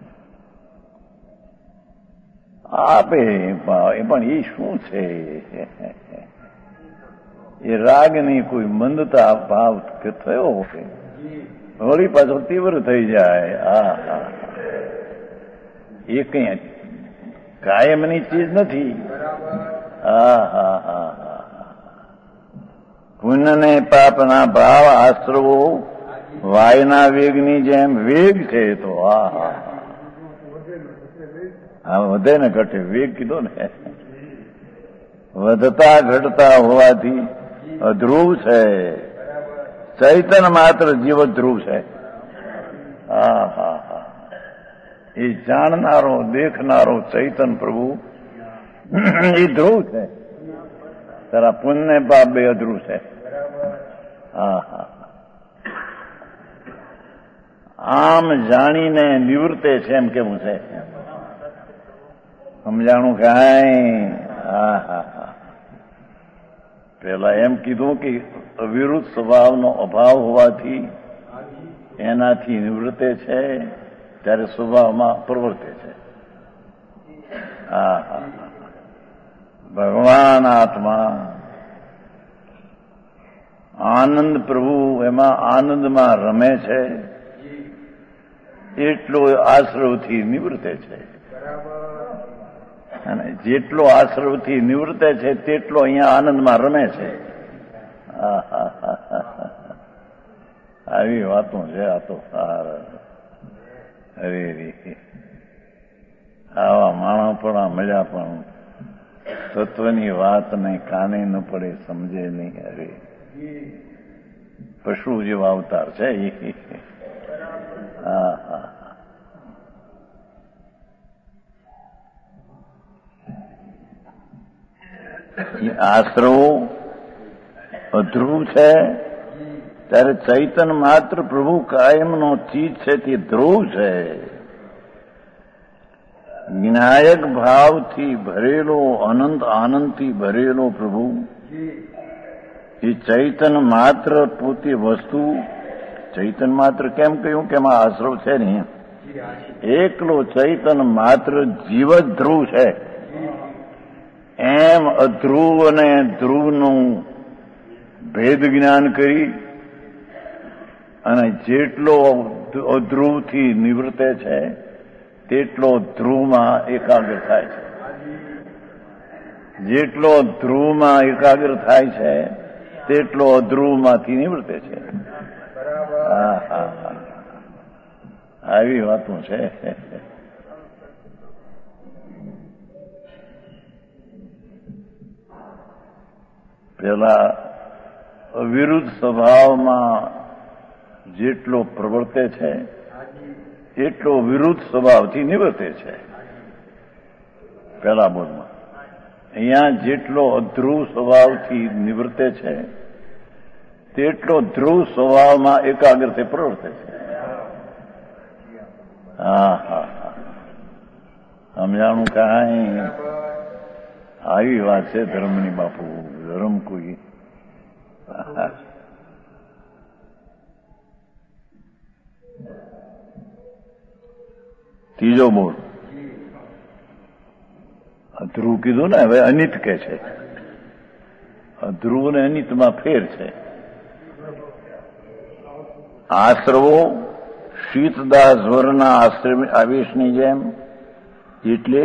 આપે એ પણ એ શું છે, એ રાગની કોઈ મંદતા ભાવ થયો હોય વળી પાછો તીવ્ર થઈ જાય. હા હા એ કઈ કાયમની ચીજ નથી. હા હા હા હા પુણ્ય ને પાપના ભાવ આશ્રવો વાયના વેગની જેમ વેગ છે તો હા હા હા વધે ને ઘટે વેગ કીધો ને વધતા ઘટતા હોવાથી અધ્રુવ છે. ચૈતન માત્ર જીવ ધ્રુવ છે. હા હા હા એ જાણનારો દેખનારો ચૈતન પ્રભુ એ ધ્રુવ છે. તારા પુણ્ય પાપ બે અધ્રુવ છે. હા હા આમ જાણીને નિવૃત્તે છે એમ કેવું છે. સમજાણું કાંઈ? હા હા હા પેલા એમ કીધું કે અવિરુદ્ધ સ્વભાવનો અભાવ હોવાથી એનાથી નિવૃત્તે છે, ત્યારે સ્વભાવમાં પ્રવર્તે છે. હા હા ભગવાન આત્મા આનંદ પ્રભુ એમાં આનંદમાં રમે છે, એટલો આશ્રવથી નિવૃત્તે છે. અને જેટલો આશ્રવથી નિવૃત્તે છે તેટલો અહીંયા આનંદમાં રમે છે. આવી વાતો છે. આ તો અરે આવા માણસ પણ આ મજા પણ તત્વની વાત નહીં, કાને ન પડે, સમજે નહીં. અરે પશુ જેવા અવતાર છે. હા હા આશ્રવો અધ્રુવ છે, ત્યારે ચૈતન માત્ર પ્રભુ કાયમનો ચીજ છે તે ધ્રુવ છે. જ્ઞાયક ભાવથી ભરેલો, અનંત આનંદથી ભરેલો પ્રભુ એ ચૈતન માત્ર પોતે વસ્તુ. ચૈતન માત્ર કેમ કહ્યું કે એમાં આશ્રવ છે ને? એકલો ચૈતન માત્ર જીવ જ ધ્રુવ છે. એમ અધ્રુવ અને ધ્રુવનું ભેદ જ્ઞાન કરી અને જેટલો અધ્રુવથી નિવૃત્તે છે તેટલો ધ્રુવમાં એકાગ્ર થાય છે. જેટલો ધ્રુવમાં એકાગ્ર થાય છે તેટલો અધ્રુવમાંથી નિવૃત્તે છે. હા હા હા આવી વાતો છે. પેલા અવિરુદ્ધ સ્વભાવમાં જેટલો પ્રવર્તે છે એટલો વિરુદ્ધ સ્વભાવથી નિવર્તે છે. પેલા બોધમાં અહીંયા જેટલો અધ્રુવ સ્વભાવથી નિવર્તે છે તેટલો ધ્રુવ સ્વભાવમાં એકાગ્રથી પ્રવર્તે છે. હા હા હા સમજાણું કાંઈ? આવી વાત છે ધર્મની બાપુ. ધર્મ કોઈ ત્રીજો બોલ અધ્રુવ કીધું ને, હવે અનિત કે છે. અધ્રુવ ને અનિતમાં ફેર છે. આશ્રવો શીતદાસ વરના આવેશની જેમ, એટલે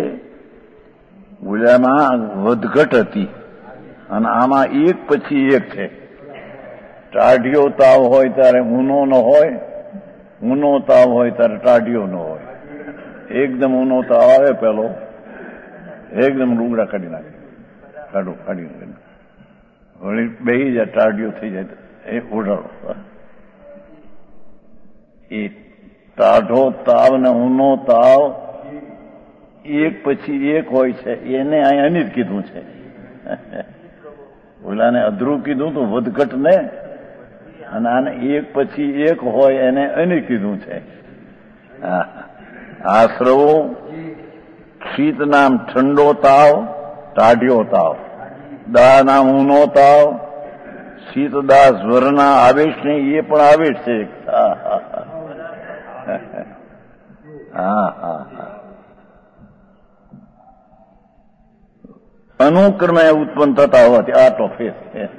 ઓલામાં વધઘટ હતી અને આમાં એક પછી એક છે. ટાઢિયો તાવ હોય ત્યારે ઊનો ન હોય, ઊનો તાવ હોય ત્યારે ટાઢિયો ન હોય. એકદમ ઊનો તાવ આવે પેલો, એકદમ લુગડા કાઢી નાખે, કાઢો કાઢી નાખે, વળી બેસી જાય, ટાઢિયો થઈ જાય એ ઓઢાડો. એ ટાઢો તાવ ને ઊનો તાવ એક પછી એક હોય છે, એને અહીં અનિત કીધું છે. ઓલાને અધ્રુવ કીધું તું વધઘટ ને, અને આને એક પછી એક હોય એને અનિત કીધું છે. આશ્રવો શીત નામ ઠંડો તાવ, ટાઢિયો તાવ, દા નામ ઊનો તાવ, શીતદાસ સ્વરના આવેશ નહીં, એ પણ આવેશ છે. હા હા હા અનુક્રમે ઉત્પન્ન થતા હોવાથી આટલો ફેર.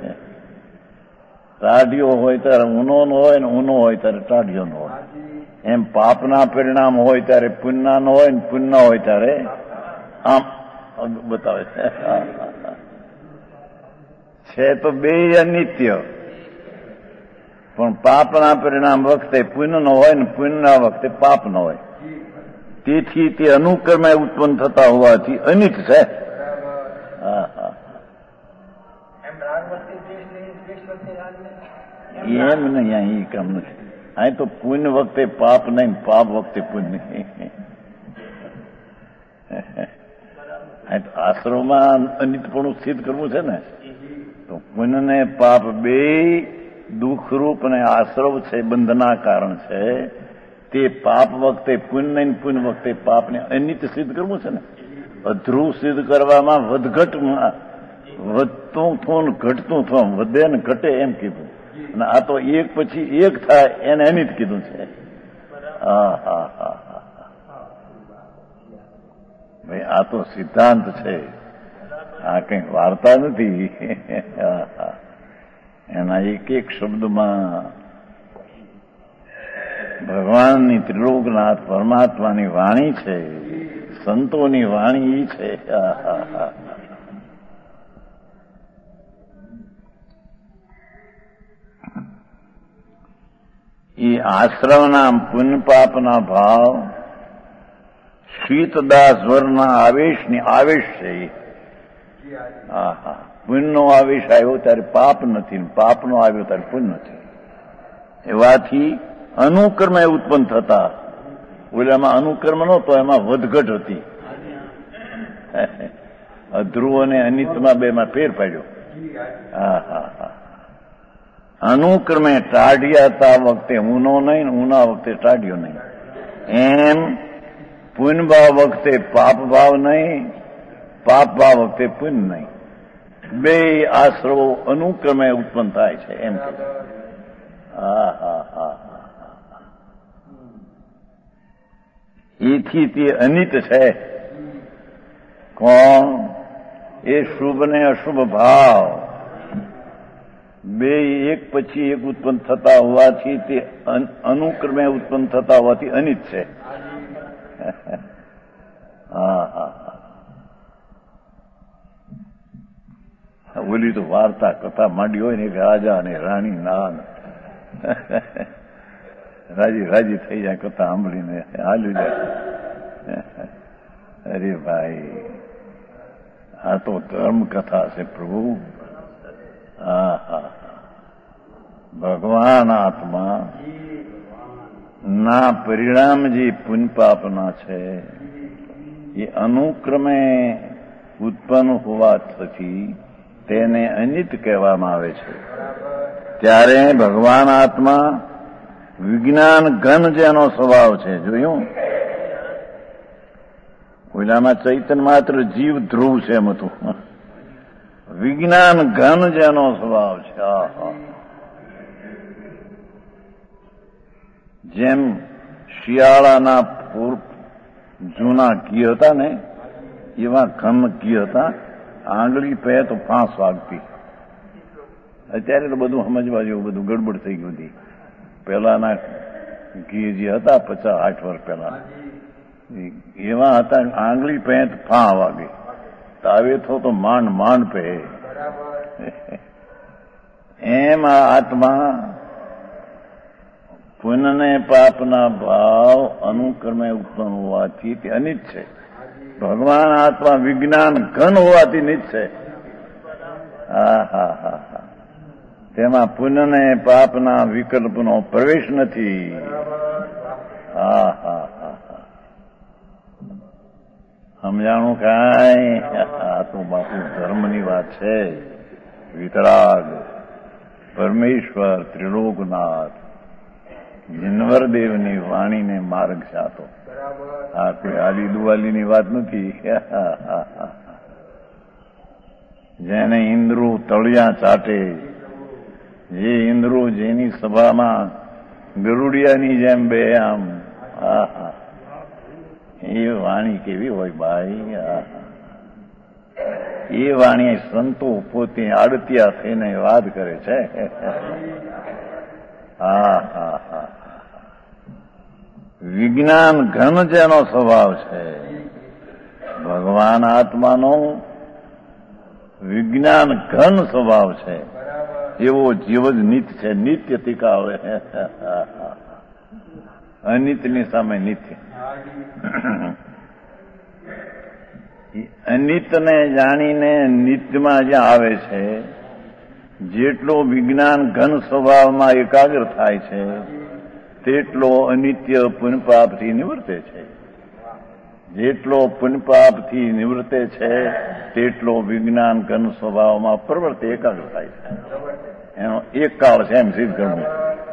ટાઢિયો હોય ત્યારે ઊનો નો હોય ને ઊનો હોય ત્યારે ટાઢિયો નો હોય. એમ પાપના પરિણામ હોય ત્યારે પુણ્યના નો હોય ને પુણ્ય હોય ત્યારે આમ બતાવે છે. તો બે અનિત્ય, પણ પાપના પરિણામ વખતે પુણ્ય ન હોય ને પુણ્યના વખતે પાપ ન હોય. તેથી તે અનુક્રમે ઉત્પન્ન થતા હોવાથી અનિત છે. હા હા એમ નહીં, અહીં કામ નથી. અહીં તો પુણ્ય વખતે પાપ નહીં, પાપ વખતે પુણ્ય નહીં. આશ્રમમાં અનિતપણું સ્થિત કરવું છે ને, તો પુણ્ય ને પાપ બે દુઃખરૂપ અને આશ્રવ છે, બંધના કારણ છે. તે પાપ વખતે પુણ્ય નહીં, પુણ્ય વખતે પાપને અનિત સિદ્ધ કરવું છે ને. અધ્રુવ સિદ્ધ કરવામાં વધઘટમાં વધતું થવું ઘટતું થવું, વધે ને ઘટે એમ કીધું. અને આ તો એક પછી એક થાય એને અનિત કીધું છે. હા હા હા હા ભાઈ, આ તો સિદ્ધાંત છે, આ કઈ વાર્તા નથી. એના એક એક શબ્દમાં ભગવાનની ત્રિલોકનાથ પરમાત્માની વાણી છે, સંતોની વાણી છે. એ આશ્રમના પુણ્ય પાપના ભાવ શીતદાસ વરના આવેશની આવેશ છે. હા હા પુણ્યનો આવેશ આવ્યો ત્યારે પાપ નથી, પાપનો આવ્યો ત્યારે પુણ્ય નથી. એવાથી અનુકર્મે ઉત્પન્ન થતા. ઓલામાં અનુકર્મ નહોતો, એમાં વધઘટ હતી. અધ્રુવ અને અનિતમાં બે માં ફેર પાડ્યો. હા હા હા અનુક્રમે ટાઢિયાતા વખતે ઊનો નહીં, ઊના વખતે ટાઢિયો નહીં. એમ પુણ્ય ભાવ વખતે પાપ ભાવ નહીં, પાપ ભાવ વખતે પુણ્ય નહીં. બે આશ્રવો અનુક્રમે ઉત્પન્ન થાય છે એમ કે. હા હા હા એથી તે અનિત છે. કોણ? એ શુભ ને અશુભ ભાવ બે એક પછી એક ઉત્પન્ન થતા હોવાથી તે અનુક્રમે ઉત્પન્ન થતા હોવાથી અનિત છે. હા હા ઓલી તો વાર્તા કથા માંડી હોય ને, એક રાજા અને રાણી નાન રાજી રાજી થઈ જાય કથા સાંભળીને, હાલ્યું જાય. અરે ભાઈ, આ તો ધર્મ કથા છે પ્રભુ. હા હા ભગવાન આત્મા ના પરિણામ જે પુણ્ય પાપના છે એ અનુક્રમે ઉત્પન્ન હોવા થકી તેને અનિત કહેવામાં આવે છે. ત્યારે ભગવાન આત્મા વિજ્ઞાન ઘન જેનો સ્વભાવ છે, જોયું? ઓલામાં ચૈતન્ય માત્ર જીવ ધ્રુવ છે એમ હતું. વિજ્ઞાન ઘન જેનો સ્વભાવ છે. જેમ શિયાળાના જૂના કી હતા ને, એવા ઘન કી હતા. આંગળી પે તો ફાંસ વાગતી. અત્યારે તો બધું સમજવા જેવું બધું ગડબડ થઈ ગયું હતી. પેલાના ઘી જે હતા પચાસ આઠ વર્ષ પહેલા એવા હતા. આંગળી પે તો ફા વાગે, તાવે થો તો માંડ માંડ પે. એમ આ આત્મા પુણ્ય ને પાપના ભાવ અનુક્રમે ઉત્પન્ન હોવાથી તે અનિત છે. ભગવાન આત્મા વિજ્ઞાન ઘન હોવાથી નિત છે. હા હા હા હા તેમાં પુણ્ય ને પાપના વિકલ્પનો પ્રવેશ નથી. હા હા હા હા સમજાણું કાંઈ? આ તો બાપુ ધર્મની વાત છે. વિતરાગ પરમેશ્વર ત્રિલોકનાથ જીનવરદેવની વાણીને માર્ગ છે. આ તો આ કોઈ આલી દુવાલીની વાત નથી. જેને ઇન્દ્રો તળિયા ચાટે, જે ઇન્દ્રો જેની સભામાં ગરુડિયાની જેમ બે આમ, આહા એ વાણી કેવી હોય ભાઈ. એ વાણી સંતો પોતે આડતિયા થઈને વાત કરે છે. હા હા હા વિજ્ઞાન ઘન જેનો સ્વભાવ છે. ભગવાન આત્માનો વિજ્ઞાન ઘન સ્વભાવ છે. એવો જીવ જ નિત્ય છે. નિત્ય તિકાવે, અનિત્યની સામે નિત્ય. અનિત્યને જાણીને નિત્યમાં જ્યાં આવે છે, જેટલો વિજ્ઞાન ઘન સ્વભાવમાં એકાગ્ર થાય છે તેટલો અનિત્ય પુણ્યપાપથી નિવૃત્તે છે. જેટલો પુણ્યપાપથી નિવૃત્તે છે તેટલો વિજ્ઞાન ઘન સ્વભાવમાં પ્રવૃત્તિ એકાગ્ર થાય છે. એનો એક કાળ છે એમ સિદ્ધ કરવું.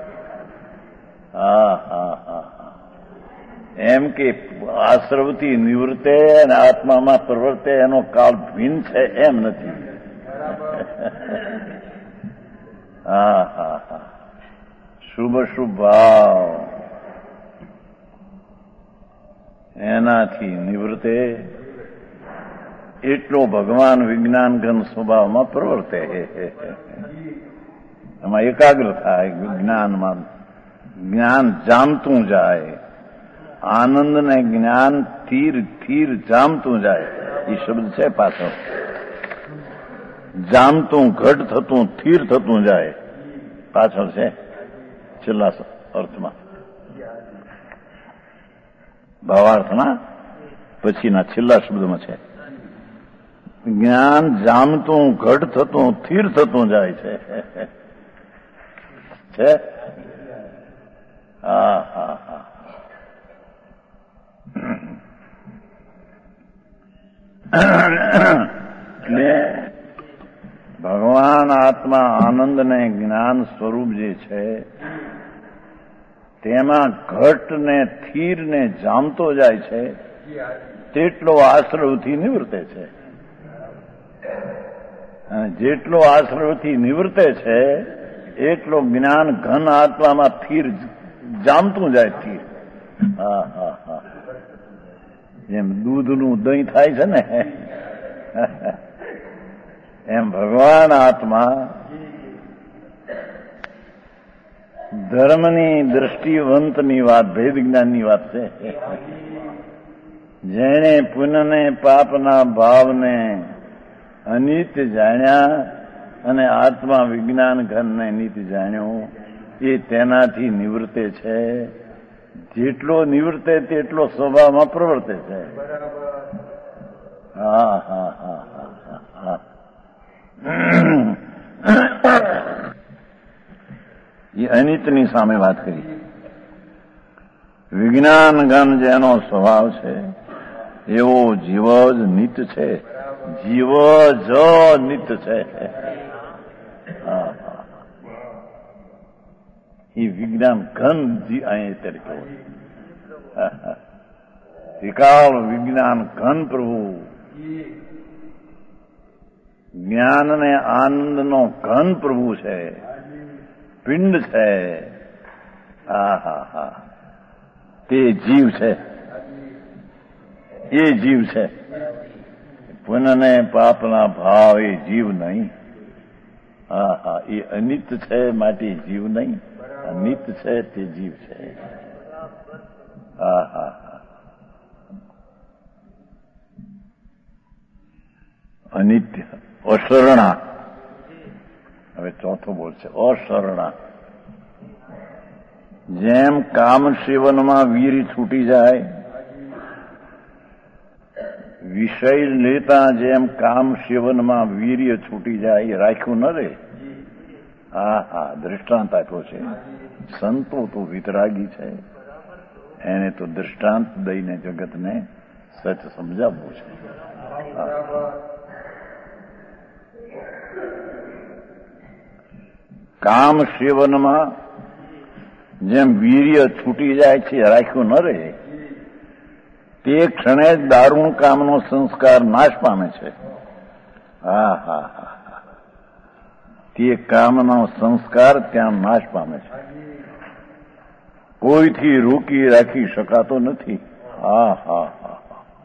હા હા હા હા એમ કે આશ્રવથી નિવૃત્તે અને આત્મામાં પ્રવર્તે એનો કાળ ભિન્ન છે એમ નથી. હા હા હા શુભ શુભ ભાવ એનાથી નિવૃત્તે એટલો ભગવાન વિજ્ઞાન ઘન સ્વભાવમાં પ્રવર્તે. એમાં એકાગ્ર થાય, જ્ઞાનમાં જ્ઞાન જામતું જાય, આનંદ ને જ્ઞાન થીર થીર જામતું જાય. એ શબ્દ છે પાછળ. જામતું ઘટ થતું થીર થતું જાય પાછળ છે છેલ્લા અર્થમાં, ભાવાર્થના પછીના છેલ્લા શબ્દમાં છે. જ્ઞાન જામતું ઘટ થતું થીર થતું જાય છે. છે હા હા હા એટલે ભગવાન આત્મા આનંદ ને જ્ઞાન સ્વરૂપ જે છે તેમાં ઘટ ને થીર ને જામતો જાય છે તેટલો આશ્રવથી નિવૃત્તે છે. અને જેટલો આશ્રવથી નિવૃત્તે છે એટલો જ્ઞાન ઘન આત્મામાં થીર જામતું જાય. થીર હા હા હા જેમ દૂધનું દહીં થાય છે ને એમ ભગવાન આત્મા ધર્મની દ્રષ્ટિવંતની વાત, ભેદ જ્ઞાનની વાત છે. જેણે પુણ્યને પાપના ભાવને અનિત્ય જાણ્યા અને આત્મા વિજ્ઞાન ઘનને નિત્ય જાણ્યો એ તેનાથી નિવૃત્તે છે. જેટલો નિવૃત્તે તેટલો સ્વભાવમાં પ્રવર્તે છે. હા હા હા હા હા એ અનિત્યની સામે વાત કરી. વિજ્ઞાન ઘન જેનો સ્વભાવ છે એવો જીવ જ નિત્ય છે. જીવ જ નિત્ય છે. હા હા એ વિજ્ઞાન ઘન અહીં તરીકે વિકાળ વિજ્ઞાન ઘન પ્રભુ જ્ઞાન ને આનંદનો ઘન પ્રભુ છે, પિંડ છે. હા હા હા તે જીવ છે. એ જીવ છે. પુણ્ય ને પાપના ભાવ એ જીવ નહીં. હા હા એ અનિત્ય છે માટે જીવ નહીં, નિત્ય છે તે જીવ છે. હા હા હા અનિત્ય અશરણા. હવે ચોથો બોલ છે અશરણા. જેમ કામ સેવનમાં વીર છૂટી જાય, વિષય લેતા જેમ કામ સેવનમાં વીર્ય છૂટી જાય, રાખ્યું ન રહે. હા હા દ્રષ્ટાંત આપ્યો છે. સંતો તો વિતરાગી છે, એને તો દ્રષ્ટાંત દઈને જગતને સચ સમજાવવું છે. કામ સેવનમાં જેમ વીર્ય છૂટી જાય છે, રાખ્યું ન રહે, તે ક્ષણે જ દારૂણ કામનો સંસ્કાર નાશ પામે છે. હા હા હા તે કામનો સંસ્કાર ત્યાં નાશ પામે છે. કોઈથી રોકી રાખી શકાતો નથી. હા હા હા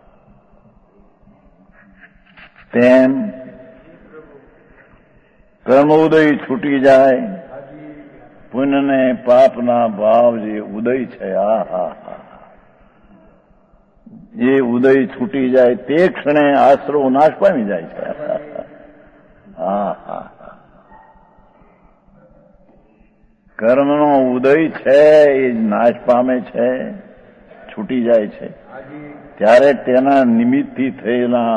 તેમ કર્મોદય છૂટી જાય, પુણ્ય ને પાપના ભાવ જે ઉદય છે, હા હા હા જે ઉદય છૂટી જાય તે ક્ષણે આશરો નાશ પામી જાય છે. હા હા કર્મનો ઉદય છે એ નાશ પામે છે, છૂટી જાય છે, ત્યારે તેના નિમિત્તથી થયેલા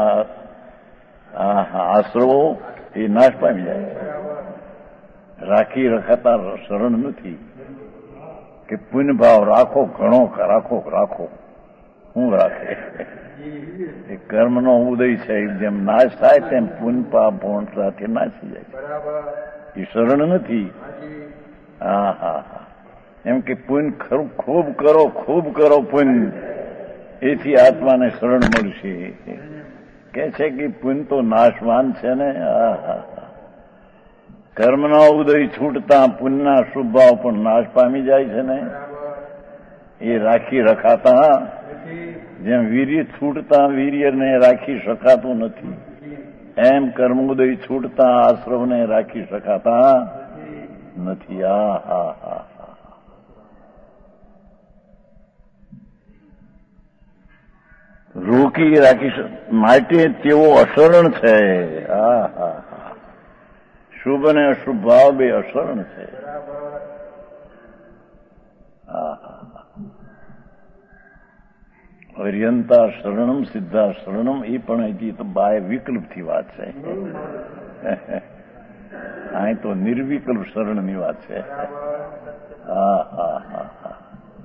આશ્રવો એ નાશ પામી જાય છે. રાખી રખાતા શરણ નથી કે પુણ્ય ભાવ રાખો, ઘણો રાખો રાખો શું રાખે? એ કર્મનો ઉદય છે, જેમ નાશ થાય તેમ પુણ્ય પાપ ભોણ સાથે નાશી જાય છે. એ શરણ નથી. હા હા હા એમ કે પુણ્ય ખરું ખૂબ કરો, ખૂબ કરો પુણ્ય, એથી આત્માને શરણ મળશે. કે છે કે પુણ્ય તો નાશવાન છે ને. હા હા કર્મનો ઉદય છૂટતા પુણ્યના શુભ ભાવ પણ નાશ પામી જાય છે ને. એ રાખી રખાતા, જેમ વીર્ય છૂટતા વીર્યને રાખી શકાતું નથી, એમ કર્મોદય છૂટતા આશ્રવને રાખી શકાતા નથી. આ હા હા રોકી રાખી માટે તેઓ અશરણ છે. હા હા હા શુભ અને અશુભ ભાવ બે અશરણ છે. હા હા અર્યંતા શરણમ સિદ્ધા શરણમ, એ પણ હજી તો બાય વિકલ્પથી વાત છે. અહીં તો નિર્વિકલ્પ શરણની વાત છે. હા હા હા હા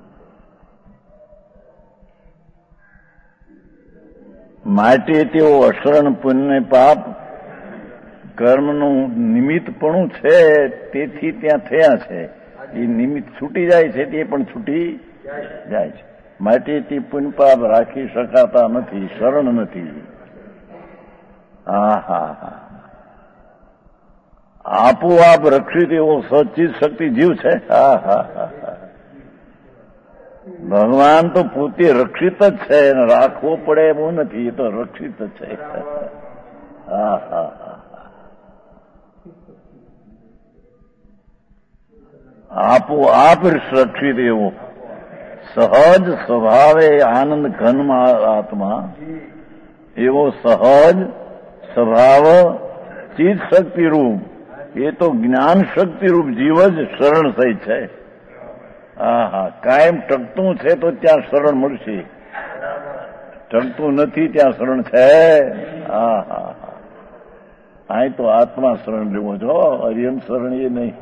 માટે તેઓ અશરણ પુણ્ય પાપ કર્મનું નિમિત્તપણું છે, તેથી ત્યાં થયા છે. એ નિમિત્ત છૂટી જાય છે, તે પણ છૂટી જાય છે. માટે તે પુણ્ય પાપ રાખી શકાતા નથી, શરણ નથી. હા હા હા આપોઆપ રક્ષિત એવો સચિત શક્તિ જીવ છે. હા હા હા ભગવાન તો પોતે રક્ષિત જ છે, રાખવો પડે એવું નથી, એ તો રક્ષિત જ છે. હા હા હા આપોઆપ રક્ષિત એવો સહજ સ્વભાવે આનંદ ઘનમાં આત્મા, એવો સહજ સ્વભાવ ચિત્ત શક્તિરૂપ, એ તો જ્ઞાન શક્તિરૂપ જીવ જ શરણ થઈ છે. હા હા કાયમ ટકતું છે તો ત્યાં શરણ મળશે, ટકતું નથી ત્યાં શરણ છે. હા હા હા અહીં તો આત્મા શરણ લેવો છો, અરિયમ શરણ એ નહીં.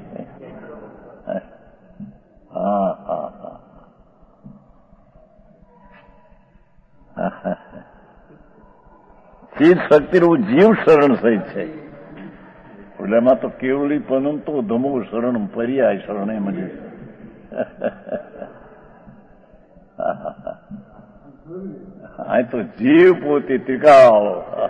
હા હા હા ચિત્ત શક્તિરૂપ જીવ શરણ સહિત છે. એટલે એમાં તો કેવલી પનમ તો ધમો શરણ પર્યાય શરણ એમ જ. આ તો જીવ પોતે ત્રિકાળ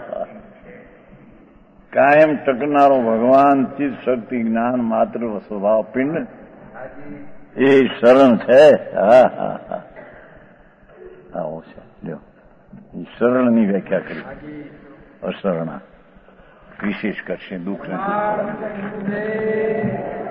કાયમ ટકનારો ભગવાન ચિત્ત શક્તિ જ્ઞાન માત્ર સ્વભાવ પિંડ એ શરણ છે. હા હા હા આવો છે. લ્યો એ શરણની વ્યાખ્યા કરી. અશરણા વિશેષ કરશે દુઃખ નથી.